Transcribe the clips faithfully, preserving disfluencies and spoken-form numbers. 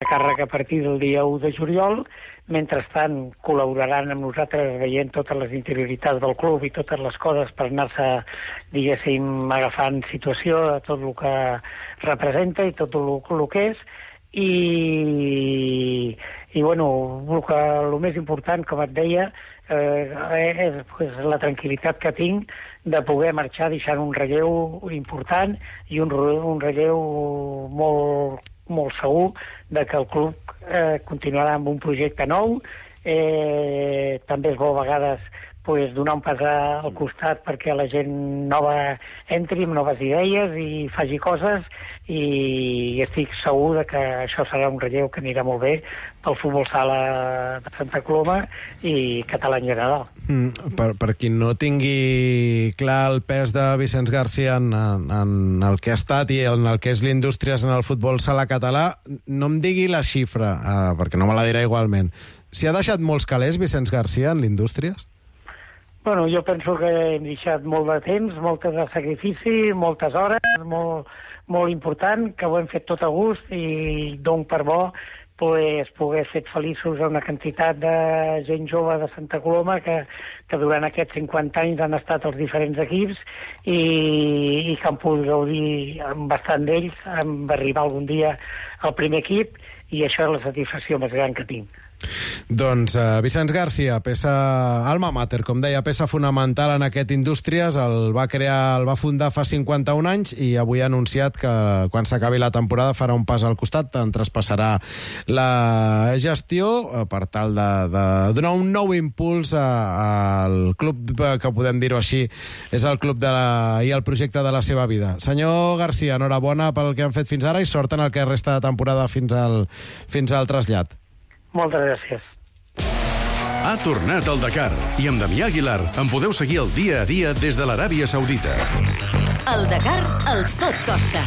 càrrec a partir del dia u de juliol. Mentrestant, col·laboraran amb nosaltres veient totes les interioritats del club i totes les coses per anar-se, diguéssim, agafant situació de tot el que representa i tot el, el que és. I, i bueno, el, que, el més important, com et deia, eh, és pues, la tranquil·litat que tinc de poder marxar deixant un relleu important i un, un relleu molt, molt segur de que el club eh, continuarà amb un projecte nou. Eh, també és bo a vegades pues, donar un pas al costat perquè la gent nova entri amb noves idees i faci coses, i estic segur de que això serà un relleu que anirà molt bé pel futbol sala de Santa Coloma i català en general. Mm, per, per qui no tingui clar el pes de Vicenç Garcia en, en el que ha estat i en el que és l'Indústries en el futbol sala català, no em digui la xifra, eh, perquè no me la dirà igualment. Si ha deixat molts calés Vicenç Garcia en l'Indústries? Bueno, jo penso que hem deixat molt de temps, molt de sacrifici, moltes hores, molt, molt important, que ho hem fet tot a gust i dono per bo pues, poder fer feliços a una quantitat de gent jove de Santa Coloma que, que durant aquests cinquanta anys han estat als diferents equips i, i que han pogut gaudir amb bastant d'ells, amb arribar algun dia al primer equip, i això és la satisfacció més gran que tinc. Doncs uh, Vicenç Garcia, peça alma mater, com deia, peça fonamental en aquest Indústries, el va crear, el va fundar fa cinquanta-un anys i avui ha anunciat que quan s'acabi la temporada farà un pas al costat, en traspassarà la gestió uh, per tal de, de donar un nou impuls al club, que podem dir-ho així, és el club de la, i el projecte de la seva vida. Senyor Garcia, enhorabona pel que han fet fins ara i sort en el que resta de temporada fins al, fins al trasllat. Moltes gràcies. Ha tornat el Dakar i amb Damià Aguilar en podeu seguir el dia a dia des de l'Aràbia Saudita. El Dakar, el tot costa.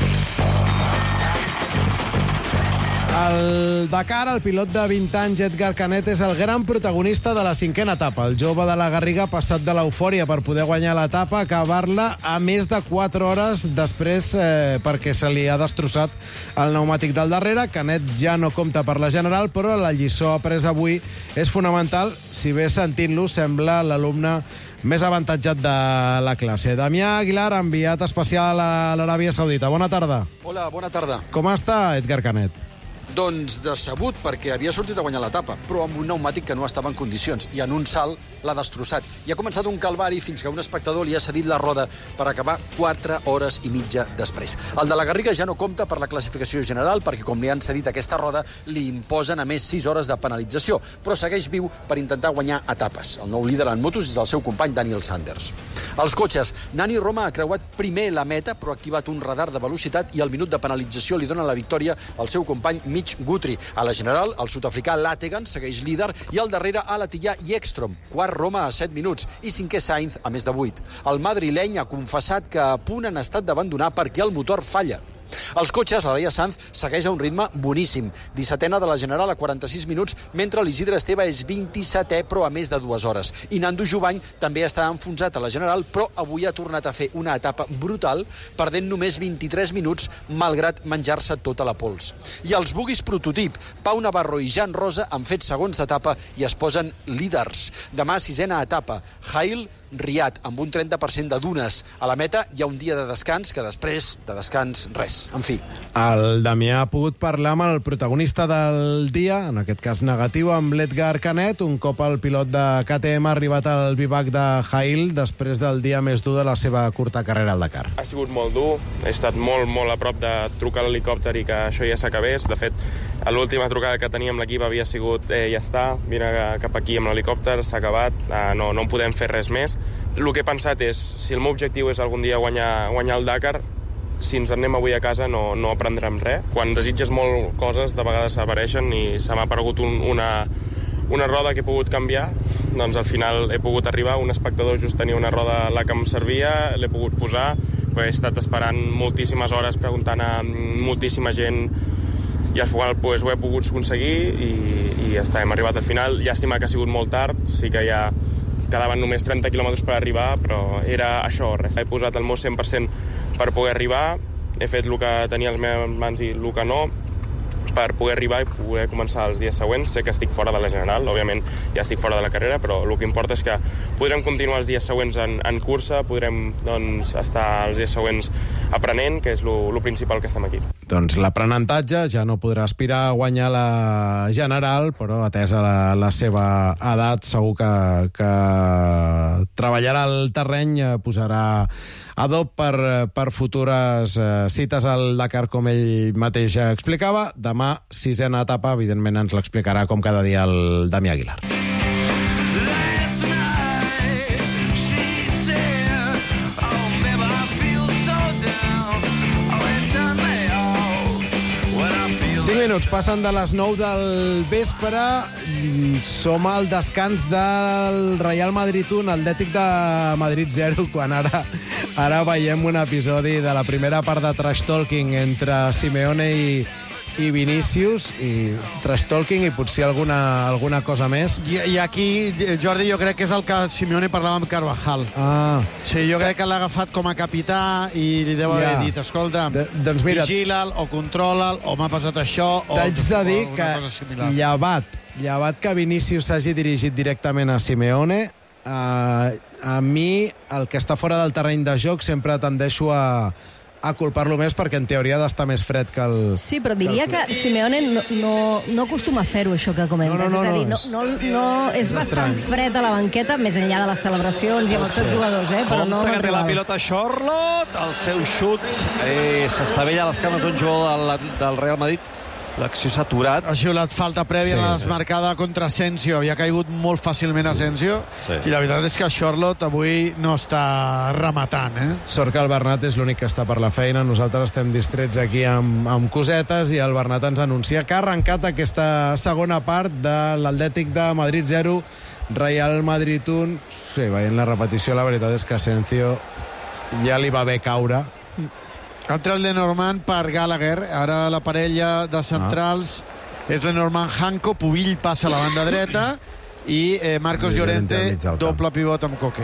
El Dakar, el pilot de vint anys, Edgar Canet, és el gran protagonista de la cinquena etapa. El jove de la Garriga ha passat de l'eufòria per poder guanyar l'etapa a acabar-la a més de quatre hores després eh, perquè se li ha destrossat el pneumàtic del darrere. Canet ja no compta per la general, però la lliçó apresa avui és fonamental. Si bé sentint-lo sembla l'alumne més avantatjat de la classe. Damià Aguilar, enviat especial a l'Aràbia Saudita. Bona tarda. Hola, bona tarda. Com està Edgar Canet? Doncs decebut, perquè havia sortit a guanyar l'etapa, però amb un pneumàtic que no estava en condicions, i en un salt l'ha destrossat. I ha començat un calvari fins que un espectador li ha cedit la roda per acabar quatre hores i mitja després. El de la Garriga ja no compta per la classificació general, perquè com li han cedit aquesta roda, li imposen a més sis hores de penalització, però segueix viu per intentar guanyar etapes. El nou líder en motos és el seu company Daniel Sanders. Els cotxes, Nani Roma ha creuat primer la meta, però ha activat un radar de velocitat i el minut de penalització li dona la victòria al seu company Mitch Guthrie. A la general, el sud-africà Lategan segueix líder i al darrere Alatillà i Ekstrom. Quart Roma a set minuts i cinquè Sainz a més de vuit. El madrileny ha confessat que a punt han estat d'abandonar perquè el motor falla. Els cotxes, la Laia Sanz segueix a un ritme boníssim. dissetena de la general a quaranta-sis minuts, mentre l'Isidre Esteve és vint-i-setè, però a més de dues hores. I Nando Jubany també està enfonsat a la general, però avui ha tornat a fer una etapa brutal, perdent només vint-i-tres minuts, malgrat menjar-se tota la pols. I els buguis prototip, Pau Navarro i Jan Rosa han fet segons d'etapa i es posen líders. Demà, sisena etapa, Jail Riad, amb un trenta per cent de dunes. A la meta hi ha un dia de descans, que després de descans res. En fi. El Damià ha pogut parlar amb el protagonista del dia, en aquest cas negatiu, amb l'Edgar Canet, un cop el pilot de K T M ha arribat al bivac de Jail després del dia més dur de la seva curta carrera al Dakar. Ha sigut molt dur, he estat molt, molt a prop de trucar a l'helicòpter i que això ja s'acabés. De fet, l'última trucada que teníem l'equip havia sigut eh, ja està, vine cap aquí amb l'helicòpter, s'ha acabat, eh, no, no en podem fer res més. El que he pensat és, si el meu objectiu és algun dia guanyar, guanyar el Dakar, si ens en anem avui a casa no, no aprendrem res. Quan desitges molt coses, de vegades apareixen i se m'ha aparegut un, una, una roda que he pogut canviar, doncs al final he pogut arribar, un espectador just tenia una roda la que em servia, l'he pogut posar, he estat esperant moltíssimes hores preguntant a moltíssima gent i al final pues, ho he pogut aconseguir i, i ja està, hem arribat al final. Llàstima que ha sigut molt tard, sí que ja quedaven només trenta quilòmetres per arribar, però era això, res. He posat el meu cent per cent per poder arribar, he fet el que tenia a les meves mans i el que no, per poder arribar i poder començar els dies següents. Sé que estic fora de la general, òbviament ja estic fora de la carrera, però el que importa és que podrem continuar els dies següents en, en cursa, podrem doncs, estar els dies següents aprenent, que és el principal que estem aquí. Doncs l'aprenentatge, ja no podrà aspirar a guanyar la general, però atesa la, la seva edat, segur que, que treballarà el terreny, posarà adob per, per futures eh, cites al Dakar, com ell mateix explicava. Demà, sisena etapa, evidentment ens l'explicarà com cada dia el Damià Aguilar. cinc minuts passen de les nou del vespre. Som al descans del Real Madrid un, Atlètic de Madrid zero, quan ara, ara veiem un episodi de la primera part de trash talking entre Simeone i, i Vinícius, i trash talking i potser alguna, alguna cosa més. I, I aquí, Jordi, jo crec que és el que Simeone parlava amb Carvajal. Ah. Sí, jo crec que l'ha agafat com a capità i li deu haver Ja. dit, escolta, De, doncs mira, vigila'l o controla'l o m'ha passat això o, t'haig de dir o que una cosa similar. llevat, llevat que Vinícius s'hagi dirigit directament a Simeone, eh, a mi el que està fora del terreny de joc sempre tendeixo a a culpar-lo més, perquè en teoria ha d'estar més fred que el... Sí, però diria que Simeone no, no, no acostuma a fer-ho, això que comentes. No, no, no, és a dir, no, no, no, no, és, és bastant estrany. fred a la banqueta, més enllà de les celebracions i amb els seus jugadors, eh? Però no Compte amb que el té la rival. pilota Charlotte, el seu xut eh, s'estavella a les cames d'un jugador del, del Real Madrid. L'acció s'ha aturat. Ha xiulat falta prèvia Sí. a la desmarcada contra Asensio. Havia caigut molt fàcilment Asensio. Sí. I la veritat és que Charlotte avui no està rematant, eh? Sort que el Bernat és l'únic que està per la feina. Nosaltres estem distrets aquí amb, amb cosetes, i el Bernat ens anuncia que ha arrencat aquesta segona part de l'Atlètic de Madrid zero, Real Madrid un. Sí, veient la repetició, la veritat és que Asensio ja li va bé caure. Entra el Lenormand per Gallagher. Ara la parella de centrals ah. és Lenormand Hanco. Pubill passa a la banda dreta i eh, Marcos Llorente al Llorente, mig del camp. doble pivot amb Coque.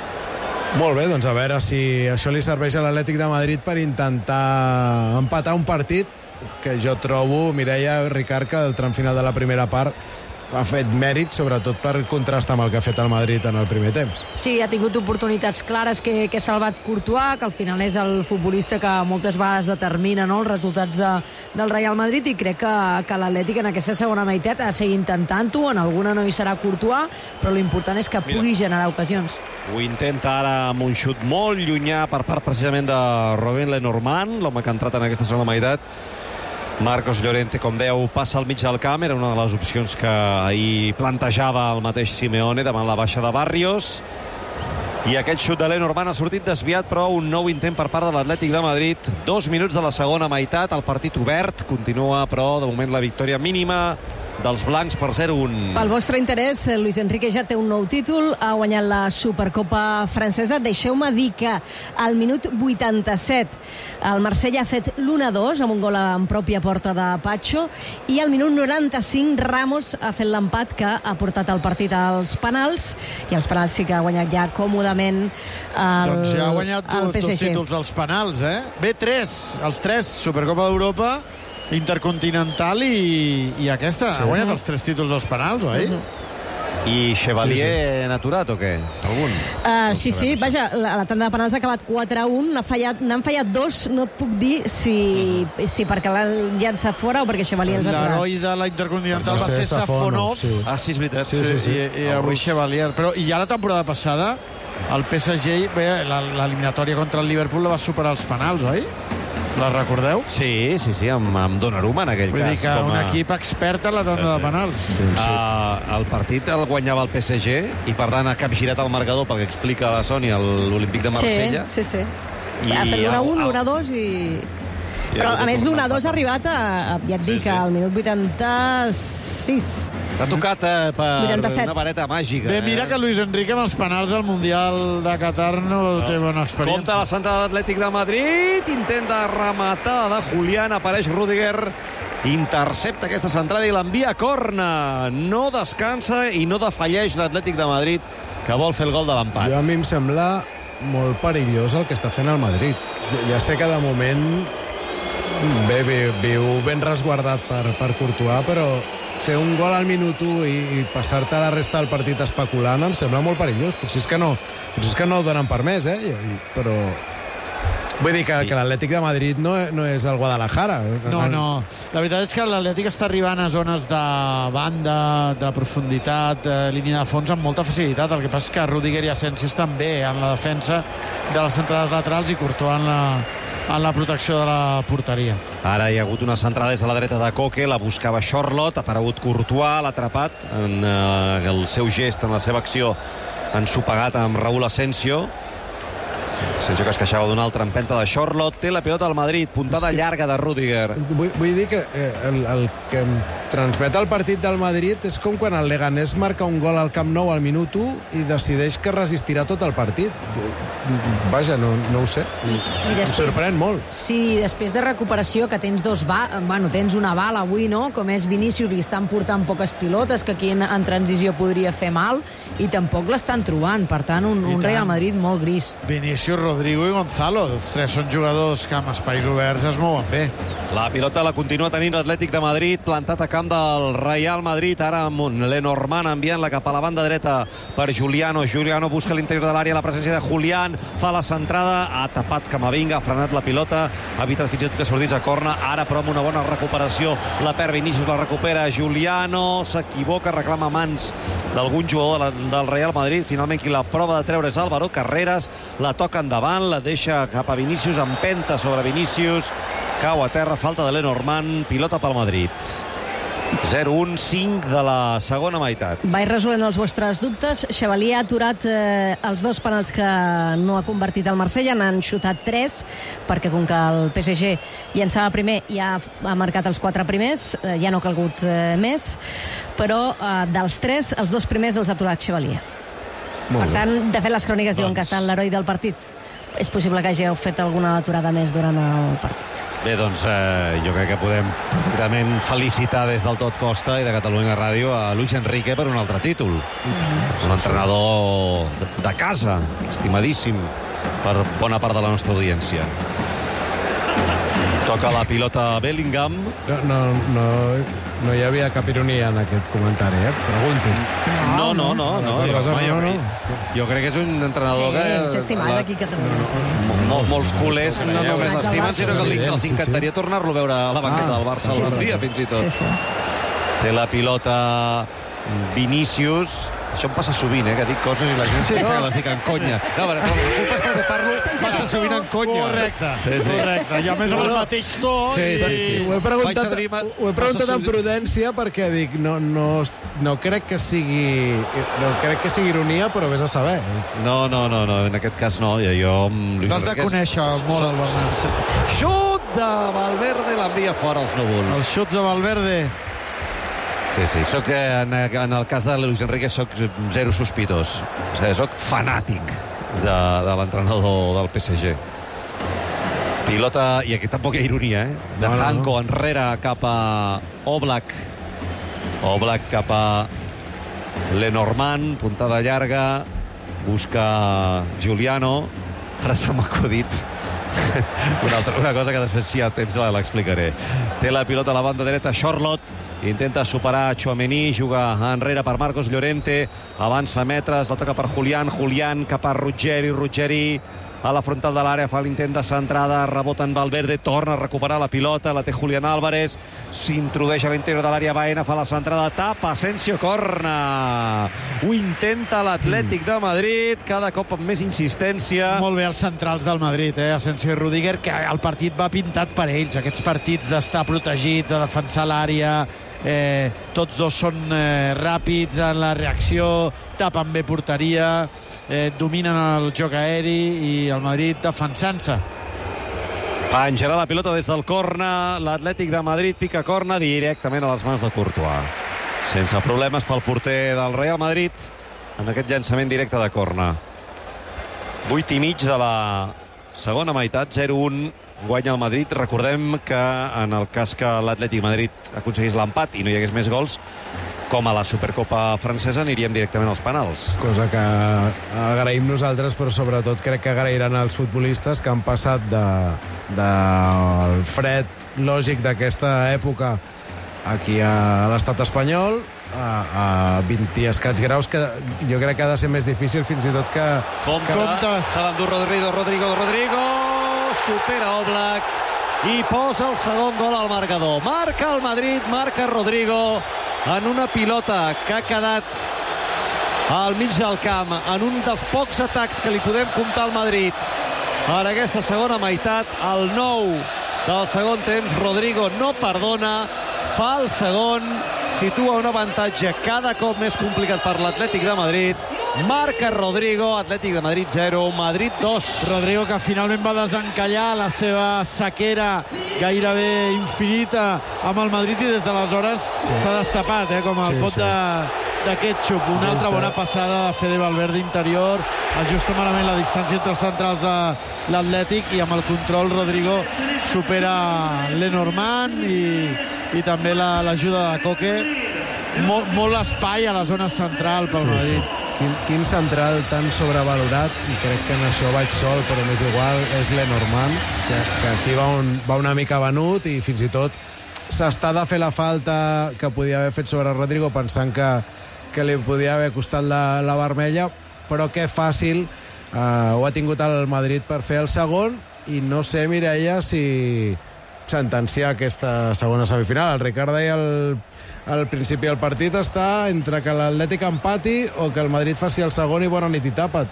Molt bé, doncs a veure si això li serveix a l'Atlètic de Madrid per intentar empatar un partit que jo trobo, Mireia, Ricard, que el tram final de la primera part ha fet mèrit, sobretot per contrastar amb el que ha fet el Madrid en el primer temps. Sí, ha tingut oportunitats clares que, que ha salvat Courtois, que al final és el futbolista que moltes vegades determina, no?, els resultats de, del Real Madrid, i crec que, que l'Atlètic en aquesta segona meitat ha de seguir intentant-ho. En alguna no hi serà Courtois, però l'important és que Mira. pugui generar ocasions. Ho intenta ara amb un xut molt llunyà per part precisament de Robben Lenormand, l'home que ha entrat en aquesta segona meitat. Marcos Llorente, com dèieu, passa al mig del camp. Era una de les opcions que ahir plantejava el mateix Simeone davant la baixa de Barrios. I aquest xut de Lenormand ha sortit desviat, però un nou intent per part de l'Atlètic de Madrid. Dos minuts de la segona meitat, el partit obert. Continua, però, de moment, la victòria mínima dels blancs per zero un. Pel vostre interès, Luis Enrique ja té un nou títol, ha guanyat la Supercopa francesa. Deixeu-me dir que al minut vuitanta-set el Marsella ha fet l'u a dos amb un gol en pròpia porta de Pacho, i al minut noranta-cinc Ramos ha fet l'empat que ha portat el partit als penals, i els penals sí que ha guanyat ja còmodament el, Doncs ja ha guanyat el dos, P S dos G. títols als penals, eh? Bé, tres, els tres, Supercopa d'Europa, Intercontinental i, i aquesta. Sí. Ha guanyat els tres títols dels penals, oi? Uh -huh. I Chevalier sí, sí. aturat o què? Algun? Uh, sí, sí, vaja, la, la tanda de penals ha acabat quatre a un, n'ha fallat, n'han fallat dos, no et puc dir si, uh -huh. si perquè l'han llançat fora o perquè Chevalier els ha aturat. L'heroi de la Intercontinental va ser Safonov, Safonov, sí. Ah, sí, és veritat. sí, sí, sí, i, i avui Chevalier. Però i ja la temporada passada el P S G, bé, la- l'eliminatòria contra el Liverpool la va superar els penals, oi? La recordeu? Sí, sí, sí, amb, amb Donnarumma en aquell Vull cas. dir que com un a... equip expert en la tanda Sí, sí. de penals. Uh, el partit el guanyava el P S G i per tant ha capgirat el marcador perquè explica la Sònia l'Olímpic de Marsella. Sí, sí, sí. I Ha fet l'u a un, el- l'u a dos i... I Però, ha a hagut més, un l'u a empat. dos ha arribat, a, a ja et dic, Sí, sí. al minut vuitanta-sis. T'ha tocat eh, per vuitanta-set. una vareta màgica. Bé, eh? mira que Luis Enrique amb els penals al Mundial de Qatar no, no. té bona experiència. Compte la centrada d'Atlètic de Madrid, intenta rematada de Julián, apareix Rüdiger, intercepta aquesta centrada i l'envia a corna. No descansa i no defalleix l'Atlètic de Madrid, que vol fer el gol de l'empat. Jo a mi em sembla molt perillós el que està fent el Madrid. Ja, ja sé que de moment Bé, viu, viu ben resguardat per, per Courtois, però fer un gol al minut u i, i passar-te la resta del partit especulant em sembla molt perillós. Potser és que no, potser és que no ho donen per més, eh? I, però... Vull dir que, que l'Atlètic de Madrid no, no és el Guadalajara. No, no. La veritat és que l'Atlètic està arribant a zones de banda, de profunditat, de línia de fons amb molta facilitat. El que passa és que Rüdiger i Asensio estan bé en la defensa de les centrades laterals i Courtois en la, en la protecció de la porteria. Ara hi ha hagut una centrada des de la dreta de Koke, la buscava Charlotte, ha aparegut Courtois, l'ha atrapat en eh, el seu gest, en la seva acció ensopegat amb Raúl Asensio. Asensio que es queixava d'una altra empenta de Charlotte. Té la pilota al Madrid, puntada que... llarga de Rüdiger. Vull, vull dir que eh, el, el que em transmet el partit del Madrid és com quan el Leganés marca un gol al Camp Nou al minut u i decideix que resistirà tot el partit. Vaja, no, no ho sé. I, i em després, sorprèn molt. Sí, després de recuperació, que tens dos ba... bueno, tens una bala avui, no? Com és Vinícius, li estan portant poques pilotes, que aquí en, en transició podria fer mal, i tampoc l'estan trobant. Per tant, un, un Real Madrid molt gris. Vinícius, Rodrigo i Gonzalo. Els tres són jugadors que amb espais oberts es mouen bé. La pilota la continua tenint l'Atlètic de Madrid, plantat a camp del Real Madrid, ara amb un Lenormand enviant-la cap a la banda dreta per Juliano. Juliano busca l'interior de l'àrea, la presència de Julián, fa la centrada, ha tapat Camavinga, ha frenat la pilota, ha evitat fins i tot que sortís a corna, ara però amb una bona recuperació la perd Vinícius, la recupera Juliano, s'equivoca, reclama mans d'algun jugador del Real Madrid, finalment qui la prova de treure és Álvaro Carreras, la toca endavant, la deixa cap a Vinícius, empenta sobre Vinícius, cau a terra, falta de Lenormand, pilota pel Madrid. zero un cinc de la segona meitat. Vaig resolent els vostres dubtes. Chevalier ha aturat eh, els dos penals que no ha convertit el Marsella, n'han xutat tres, perquè com que el P S G llançava primer i ha, ha marcat els quatre primers, eh, ja no ha calgut eh, més, però eh, dels tres, els dos primers els ha aturat Chevalier. Molt per bé. tant, de fet, les cròniques doncs... diuen que ha estat l'heroi del partit. És possible que hàgiu fet alguna aturada més durant el partit. Bé, doncs eh, jo crec que podem perfectament felicitar des del Tot Costa i de Catalunya Ràdio a Luis Enrique per un altre títol. Mm-hmm. Un entrenador de, de casa, estimadíssim per bona part de la nostra audiència. Toca la pilota Bellingham. No, no, no, no hi havia cap ironia en aquest comentari, eh? Pregunto. No, no, no. no, no, jo, no, no, jo, no. jo crec que és un entrenador Sí, que... s'ha estimat aquí a Catalunya. Sí. Mol, molts culers no només l'estimen, sinó que els encantaria tornar-lo a veure a la banqueta del Barça algun dia, fins i tot. Sí, sí. Té la pilota Vinícius. Això em passa sovint, eh, que dic coses i la gent sí, pensa que les dic en conya. No, però la culpa és perquè parlo massa sovint en conya. Correcte, sí, sí. correcte. I a més amb el mateix to. Sí, sí, sí. Ho he preguntat, servir, ho he preguntat amb prudència perquè dic, no, no, no crec que sigui no crec que sigui ironia, però vés a saber. No, no, no, no en aquest cas no. Jo, jo L'has de conèixer molt, el Bernat. Xut de Valverde l'envia fora als núvols. Els xuts de Valverde. Sí, sí, soc, en, en el cas de Luis Enrique soc zero sospitós. O sigui, soc fanàtic de, de l'entrenador del P S G. Pilota, i aquí tampoc hi ha ironia, eh? De no, Hanko no. Enrere cap a Oblak. Oblak cap a Lenormand, puntada llarga, busca Juliano. Ara se m'ha acudit una, altra, una cosa que després, si hi ha temps, l'explicaré. Té la pilota a la banda dreta Charlotte, intenta superar Tchouaméni, juga enrere per Marcos Llorente, avança metres, la toca per Julián, Julián cap a Ruggeri, Ruggeri a la frontal de l'àrea, fa l'intent de centrada, rebota en Valverde, torna a recuperar la pilota, la té Julián Álvarez, s'introdueix a l'interior de l'àrea, Baena fa la centrada, tapa, Asensio, corna. Ho intenta l'Atlètic de Madrid, cada cop amb més insistència. Molt bé els centrals del Madrid, eh? Asensio i Rüdiger, que el partit va pintat per ells, aquests partits d'estar protegits, de defensar l'àrea, eh, tots dos són eh, ràpids en la reacció, tapen bé porteria, eh, dominen el joc aeri i el Madrid defensant-se. Penjarà la pilota des del corna, l'Atlètic de Madrid pica corna directament a les mans de Courtois. Sense problemes pel porter del Real Madrid en aquest llançament directe de corna. vuit i mig de la segona meitat, zero un, guanya el Madrid. Recordem que en el cas que l'Atlètic de Madrid aconseguís l'empat i no hi hagués més gols, com a la Supercopa francesa, aniríem directament als penals. Cosa que agraïm nosaltres, però sobretot crec que agrairan els futbolistes que han passat de, del fred lògic d'aquesta època aquí a l'estat espanyol, a, a vint i escaig graus, que jo crec que ha de ser més difícil fins i tot que... Compte, Compte. se l'endú Rodrigo, Rodrigo, Rodrigo, supera Oblak i posa el segon gol al marcador. Marca el Madrid, marca Rodrigo en una pilota que ha quedat al mig del camp, en un dels pocs atacs que li podem comptar al Madrid en aquesta segona meitat. Al nou del segon temps, Rodrigo no perdona, fa el segon, situa un avantatge cada cop més complicat per l'Atlètic de Madrid. Marca Rodrigo, Atlètic de Madrid zero, Madrid dos. Rodrigo, que finalment va desencallar la seva sequera gairebé infinita amb el Madrid, i des d'aleshores s'ha destapat, eh, com el Sí, pot sí. de, de ketchup. Una altra bona passada de Fede Valverde interior, ajusta malament la distància entre els centrals de l'Atlètic, i amb el control Rodrigo supera Lenormand i, i també l'ajuda la, de Coque. Molt, molt espai a la zona central pel Sí, Madrid. sí. Quin, quin central tan sobrevalorat, i crec que en això vaig sol, però m'és igual, és Lenormand, que, que aquí va, un, va una mica venut, i fins i tot s'està de fer la falta que podia haver fet sobre Rodrigo, pensant que, que li podia haver costat la, la vermella, però que fàcil eh, ho ha tingut el Madrid per fer el segon, i no sé, Mireia, si sentenciar aquesta segona semifinal. El Ricard deia al, al principi del partit està entre que l'Atlètic empati o que el Madrid faci el segon i bona nit i tapa't.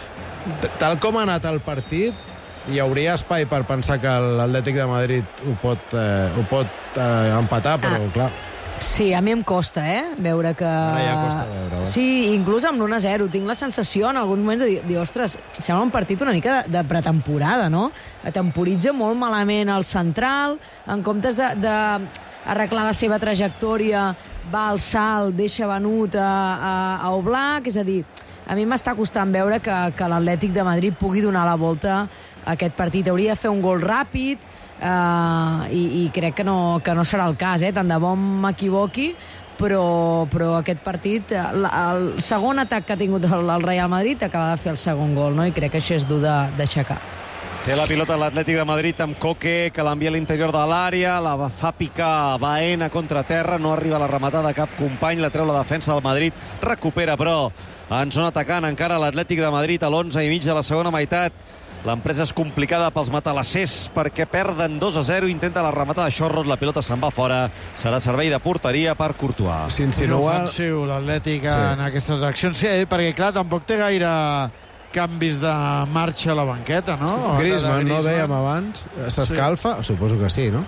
Tal com ha anat el partit, hi hauria espai per pensar que l'Atlètic de Madrid ho pot, eh, ho pot eh, empatar, però Ah. clar... Sí, a mi em costa, eh, veure que... Ara ja costa veure, eh? Sí, inclús amb l'u a zero. Tinc la sensació en alguns moments de dir, dir ostres, sembla un partit una mica de, de pretemporada, no? Temporitza molt malament el central, en comptes de, de arreglar la seva trajectòria, va al salt, deixa venut a, a, a Oblak, és a dir, a mi m'està costant veure que, que l'Atlètic de Madrid pugui donar la volta a aquest partit. Hauria de fer un gol ràpid, Uh, i, i crec que no, que no serà el cas, eh? Tant de bo m'equivoqui, però, però aquest partit, el, el segon atac que ha tingut el, el Real Madrid acaba de fer el segon gol, no? I crec que això és dur d'aixecar. Té la pilota l'Atlètic de Madrid amb Coque, que l'envia a l'interior de l'àrea, la fa picar Baena contra terra, no arriba a la rematada cap company, la treu la defensa del Madrid, recupera però en zona atacant encara l'Atlètic de Madrid a l'onze i mig de la segona meitat. L'empresa és complicada pels matalassers perquè perden dos a zero, intenta la rematada de Xorrot, la pilota se'n va fora, serà servei de porteria per Courtois. S'insinua ofensiu l'Atlètic sí. en aquestes accions, sí, perquè clar, tampoc té gaire canvis de marxa a la banqueta, no? Griezmann, no dèiem abans, s'escalfa? Sí. Suposo que sí, no?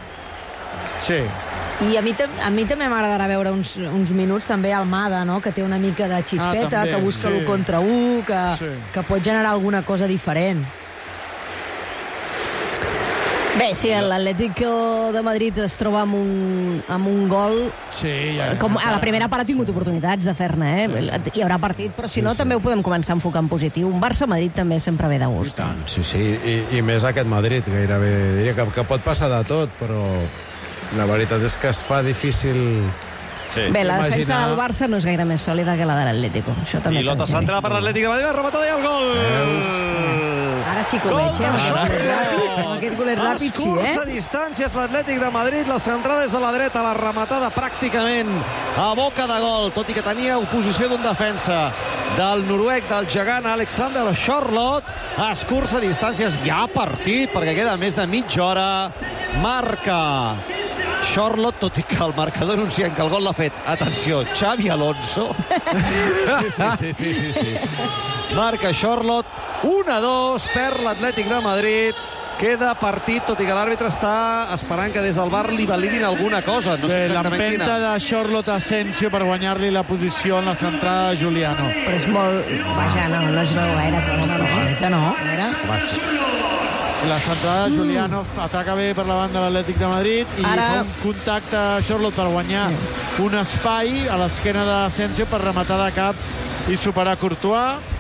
Sí. I a mi, a mi també m'agradarà veure uns, uns minuts també Almada, no? Que té una mica de xispeta, ah, també, que busca sí. l'u contra u, que, sí. que pot generar alguna cosa diferent. Bé, si l'Atlético de Madrid es troba amb un, amb un gol... Sí, ja, com a la primera part ha tingut oportunitats de fer-ne, eh? Sí. Hi haurà partit, però si no, sí, sí. també ho podem començar a enfocar en positiu. Un Barça-Madrid també sempre ve de gust. I tant, sí, sí, i, i més aquest Madrid, gairebé diria que, que pot passar de tot, però la veritat és que es fa difícil... Sí. Bé, la defensa imaginar... del Barça no és gaire més sòlida que la de l'Atlético. Pilota central per l'Atlètic de Madrid, la rematada i el gol! Veus? Ara sí que ho veig, eh? Amb aquest gol és ràpid, sí, eh? Escurça distàncies l'Atlètic de Madrid, la centrada és de la dreta, la rematada pràcticament a boca de gol, tot i que tenia oposició d'un defensa del noruec, del gegant Alexander Xorlot. Escurça distàncies, ja partit, perquè queda més de mitja hora. Marca Xorlot, tot i que el marcador anunciant que el gol l'ha fet, atenció, Xavi Alonso. Sí, sí, sí, sí, sí, sí. Marca Xorlot, un a dos per l'Atlètic de Madrid. Queda partit, tot i que l'àrbitre està esperant que des del bar li validin alguna cosa. No sé exactament quina. L'empenta de Xorlot Asensio per guanyar-li la posició en la centrada de Juliano. Però és molt... Vaja, no, no es veu gaire cosa, no? No, era... La centrada de Juliano ataca bé per la banda de l'Atlètic de Madrid i Ara... fa un contacte a Xorlot per guanyar sí. un espai a l'esquena d'Asensio per rematar de cap i superar Courtois.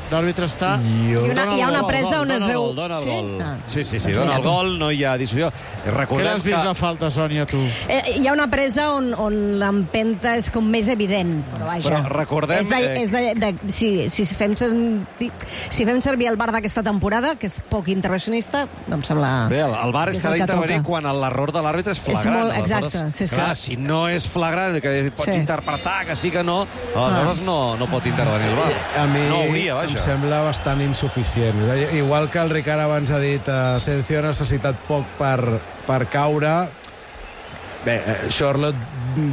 L'àrbitre està... I una, hi ha una presa on es veu... Dona el sí? gol. Ah. Sí, sí, sí, dona el gol, no hi ha discussió. Què l'has vist la falta, Sònia, tu? Eh, hi ha una presa on, on l'empenta és com més evident, però vaja. Però recordem... És de, és de, de, si, si, fem sentir, si fem servir el V A R d'aquesta temporada, que és poc intervencionista, em sembla... Bé, el, el V A R és que ha d'intervenir quan l'error de l'àrbitre és flagrant. És molt, exacte, sí, sí. Clar, si no és flagrant, que pots sí. interpretar que sí que no, aleshores ah. no, no pot intervenir el V A R. A mi no hauria, vaja. Em sembla bastant insuficient. Igual que el Ricard abans ha dit, uh, Sergio ha necessitat poc per, per caure. Bé, Charlotte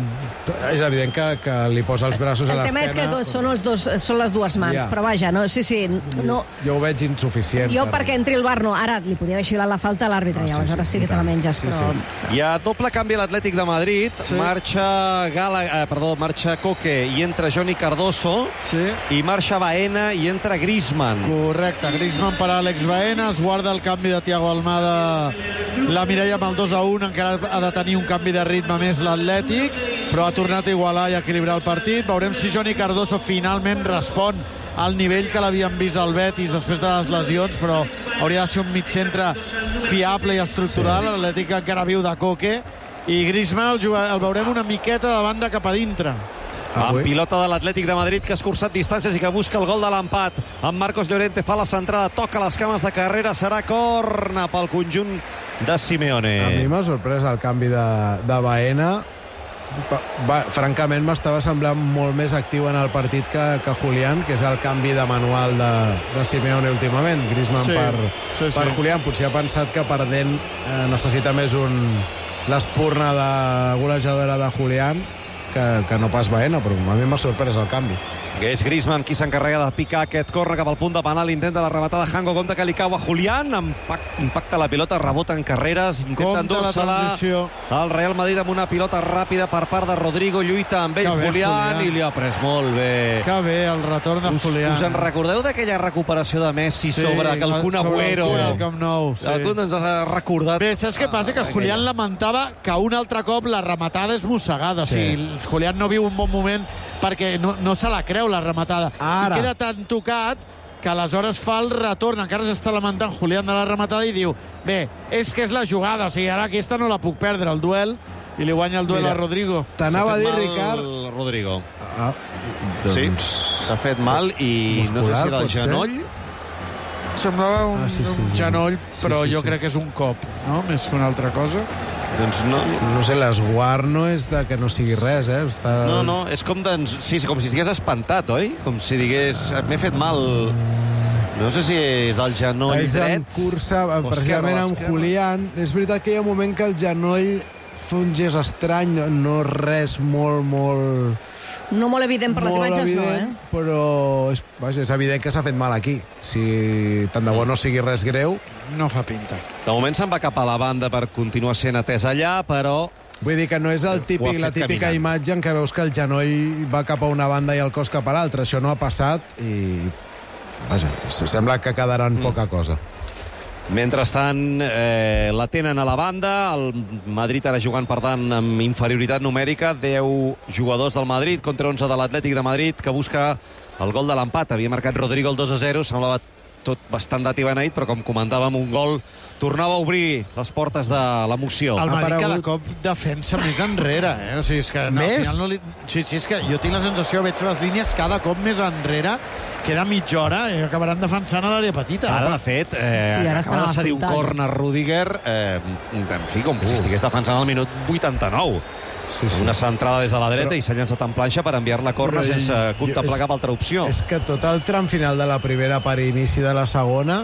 és evident que, que li posa els braços el a l'esquena. El tema és que són, els dos, són les dues mans, yeah. però vaja, no, sí, sí, no... Jo ho veig insuficient. Jo per... perquè entri el V A R no, ara li podia haver xiulat la falta a l'àrbitre, ah, sí, aleshores sí, sí que te la menges, sí, però... Sí. Hi ha doble canvi a l'Atlètic de Madrid, sí. marxa Gala, eh, perdó, marxa Coque i entra Johnny Cardoso, sí. i marxa Baena i entra Griezmann. Correcte, Griezmann per Àlex Baena, es guarda el canvi de Thiago Almada, la Mireia amb el dos a un, encara ha de tenir un canvi de ritme més l'Atlètic, però ha tornat a igualar i a equilibrar el partit. Veurem si Johnny Cardoso finalment respon al nivell que l'havíem vist al Betis després de les lesions, però hauria de ser un mitjcentre fiable i estructural. Sí. L'Atlètic encara viu de Coque, i Griezmann el, el veurem una miqueta de banda cap a dintre. Amb pilota de l'Atlètic de Madrid, que ha escurçat distàncies i que busca el gol de l'empat. Amb Marcos Llorente fa la centrada, toca les cames de carrera, serà corna pel conjunt de Simeone. A mi m'ha sorprès el canvi de, de Baena. Va, francament m'estava semblant molt més actiu en el partit que, que Julián, que és el canvi de manual de, de Simeone últimament. Griezmann sí, per, sí, per sí. Julián. Potser ha pensat que perdent eh, necessita més un l'espurna de golejadora de Julián que, que no pas Baena, però a mi m'ha sorprès el canvi. Que és Griezmann qui s'encarrega de picar aquest corre cap al punt de penal, intenta la rematada Hango, compte que li cau a Julián, impacta la pilota, rebota en carreres, intenta endur-se-la el Real Madrid amb una pilota ràpida per part de Rodrigo, lluita amb ell Julián, Julián i li ha pres molt bé. Que bé el retorn de us, Julián. Us en recordeu d'aquella recuperació de Messi sí, sobre que el Kun Agüero? El Camp Nou, sí. El Kun ens ha recordat. Bé, saps què passa? Que Julián lamentava que un altre cop la rematada és mossegada. Sí. O sigui, Julián no viu un bon moment perquè no, no se la creu la rematada. Ara. I queda tan tocat que aleshores fa el retorn, encara s'està lamentant Julián de la rematada i diu, bé, és que és la jugada, o sigui, ara aquesta no la puc perdre, el duel, i li guanya el duel Mira, a Rodrigo. T'anava a dir, Ricard... Rodrigo. Ah, doncs... Sí, s'ha fet mal i muscular, no sé si del genoll... Semblava un, ah, sí, sí, un genoll, però sí, sí, jo sí. crec que és un cop, no? Més que una altra cosa. Doncs no... No sé, l'esguard no és de que no sigui res, eh? Està... No, no, és com, de... sí, com si estigués espantat, oi? Com si digués, m'he fet mal... No sé si és el genoll és dret... És en cursa, precisament amb Julián. És veritat que hi ha un moment que el genoll fa un gest estrany, no res molt, molt... No molt evident per les imatges, evident, no, eh? Però és, vaja, és evident que s'ha fet mal aquí. Si tant de bo no sigui res greu... No fa pinta. De moment se'n va cap a la banda per continuar sent atès allà, però... Vull dir que no és el típic, la típica caminant. Imatge en què veus que el genoll va cap a una banda i el cos cap a l'altra. Això no ha passat i... Vaja, sembla que quedarà en mm. poca cosa. Mentrestant, eh, la tenen a la banda, el Madrid ara jugant, per tant, amb inferioritat numèrica, deu jugadors del Madrid contra onze de l'Atlètic de Madrid, que busca el gol de l'empat. Havia marcat Rodrigo el dos a zero, semblava tot bastant d'atibeneït, però com comentàvem, un gol tornava a obrir les portes de l'emoció. El Madrid cada cop defensa més enrere, eh? O sigui, és que... Més? Al final no li... Sí, sí, és que jo tinc la sensació, veig les línies cada cop més enrere, queda mitja hora i acabaran defensant a l'àrea petita. Ara, de fet, eh, sí, acaba de cedir un córner Rüdiger, eh, en fi, com si estigués defensant al minut vuitanta-nou. Sí, sí. Una centrada des de la dreta però, i s'ha llançat en planxa per enviar-la a córner sense contemplar cap altra opció. És que tot el tram final de la primera per inici de la segona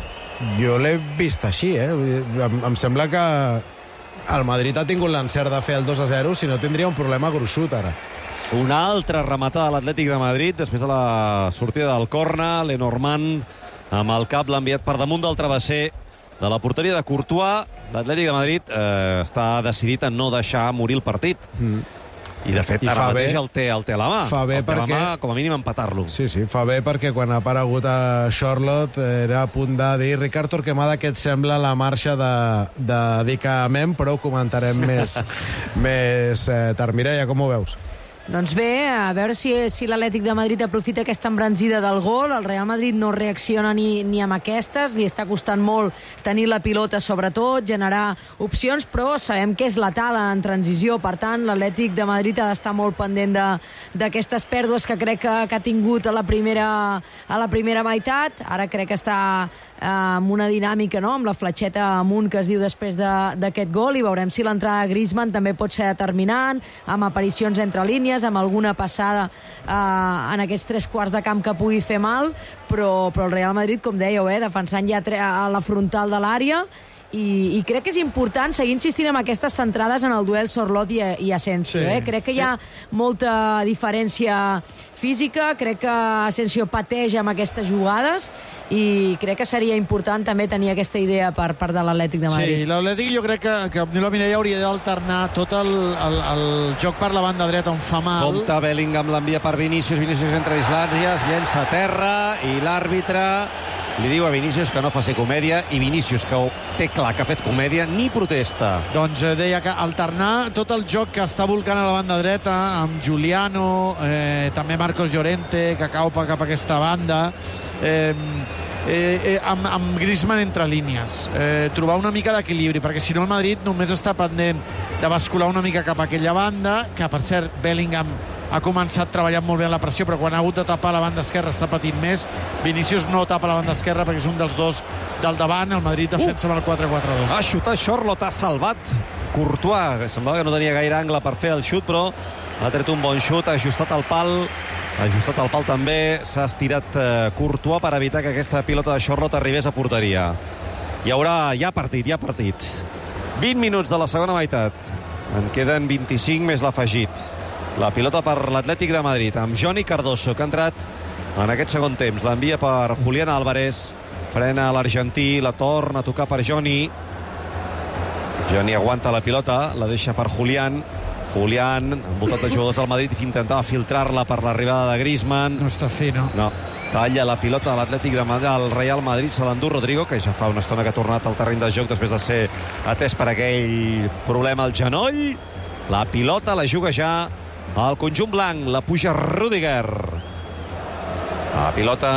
jo l'he vist així, eh? Em, em sembla que el Madrid ha tingut l'encert de fer el dos a zero, si no tindria un problema gruixut ara. Una altra rematada de l'Atlètic de Madrid després de la sortida del córner. Lenormand amb el cap l'ha enviat per damunt del travesser de la porteria de Courtois. L'Atlètic de Madrid eh, està decidit a no deixar morir el partit. Mm. I, de fet, I ara mateix bé, el, té, el té a la mà. Fa bé el té perquè... a la mà, com a mínim, empatar-lo. Sí, sí, fa bé perquè quan ha aparegut a Charlotte era a punt de dir Ricard Torquemada què et sembla la marxa de, de dir que amem, però ho comentarem més, més eh, tard. Mireia, com ho veus? Doncs bé, a veure si, si l'Atlètic de Madrid aprofita aquesta embranzida del gol. El Real Madrid no reacciona ni, ni amb aquestes, li està costant molt tenir la pilota, sobretot, generar opcions, però sabem que és letal en transició. Per tant, l'Atlètic de Madrid ha d'estar molt pendent d'aquestes pèrdues que crec que, que ha tingut a la primera, a la primera meitat. Ara crec que està eh, amb una dinàmica, no?, amb la fletxeta amunt que es diu després d'aquest de, gol, i veurem si l'entrada de Griezmann també pot ser determinant, amb aparicions entre línies, amb alguna passada eh, en aquests tres quarts de camp que pugui fer mal, però, però el Real Madrid, com dèieu, eh, defensant ja a la frontal de l'àrea, i, i crec que és important seguir insistint en aquestes centrades en el duel Sorloth i, i Asensio. Sí. Eh? Crec que hi ha molta diferència física, crec que Asensio pateix amb aquestes jugades i crec que seria important també tenir aquesta idea per part de l'Atlètic de Madrid. Sí, l'Atlètic jo crec que, que la Mireia hauria d'alternar tot el, el, el joc per la banda dreta on fa mal. Compte, Bellingham l'envia per Vinícius, Vinícius entre Islàndies, llença a terra i l'àrbitre li diu a Vinícius que no faci comèdia, i Vinícius, que té clar que ha fet comèdia, ni protesta. Doncs eh, deia que alternar tot el joc que està volcant a la banda dreta amb Giuliano, eh, també Marcos Llorente, que cau cap a aquesta banda, eh, eh, eh, amb, amb Griezmann entre línies, eh, trobar una mica d'equilibri, perquè si no el Madrid només està pendent de bascular una mica cap a aquella banda, que per cert Bellingham ha començat treballant molt bé en la pressió, però quan ha hagut de tapar la banda esquerra està patint més. Vinícius no tapa la banda esquerra perquè és un dels dos del davant. El Madrid defensa uh. amb el quatre quatre dos. Ha xutat Sorloth, ha salvat Courtois, semblava que no tenia gaire angle per fer el xut, però ha tret un bon xut, ha ajustat el pal, ha ajustat el pal també, s'ha estirat eh, Courtois per evitar que aquesta pilota de Sorloth arribés a porteria. Hi haurà, hi ha partit, hi ha partit. vint minuts de la segona meitat. En queden vint-i-cinc més l'afegit. La pilota per l'Atlètic de Madrid, amb Johnny Cardoso, que ha entrat en aquest segon temps. L'envia per Julián Álvarez, frena l'argentí, la torna a tocar per Johnny. Johnny aguanta la pilota, la deixa per Julián. Julián, envoltat de jugadors del Madrid, intentava filtrar-la per l'arribada de Griezmann. No està fi, no? No. Talla la pilota de l'Atlètic de Madrid, el Real Madrid, se l'endú Rodrigo, que ja fa una estona que ha tornat al terreny de joc després de ser atès per aquell problema al genoll. La pilota la juga ja el conjunt blanc, la puja Rüdiger. La pilota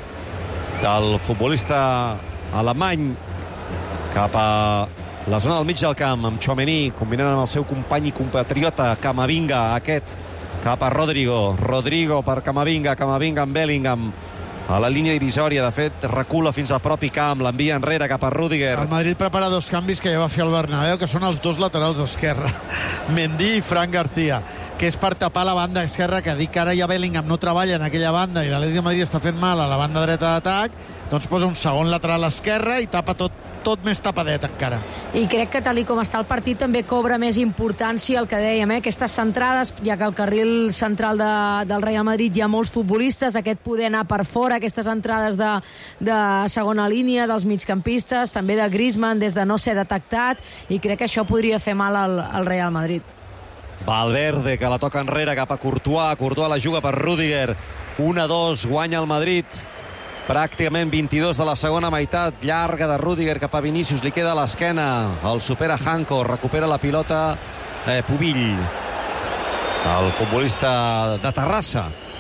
del futbolista alemany cap a la zona del mig del camp, amb Tchouaméni combinant amb el seu company i compatriota Camavinga, aquest cap a Rodrigo. Rodrigo per Camavinga, Camavinga amb Bellingham a la línia divisòria, de fet recula fins al propi camp, l'envia enrere cap a Rüdiger. El Madrid prepara dos canvis que ja va fer el Bernabéu, que són els dos laterals esquerra, Mendy i Fran García, que és per tapar la banda esquerra, que dic que ara ja Bellingham no treballa en aquella banda i l'Atlètic de Madrid està fent mal a la banda dreta d'atac, doncs posa un segon lateral esquerra i tapa tot tot més tapadet encara. I crec que tal com està el partit també cobra més importància el que dèiem, eh? Aquestes centrades, ja que al carril central de, del Real Madrid hi ha molts futbolistes, aquest poder anar per fora, aquestes entrades de, de segona línia dels migcampistes, també de Griezmann des de no ser detectat, i crec que això podria fer mal al, al Real Madrid. Valverde, que la toca enrere cap a Courtois, Courtois la juga per Rüdiger, un a dos, guanya el Madrid. Pràcticament vint-i-dos de la segona meitat, llarga de Rüdiger cap a Vinícius, li queda a l'esquena, el supera Hanko, recupera la pilota eh, Pubill, el futbolista de Terrassa.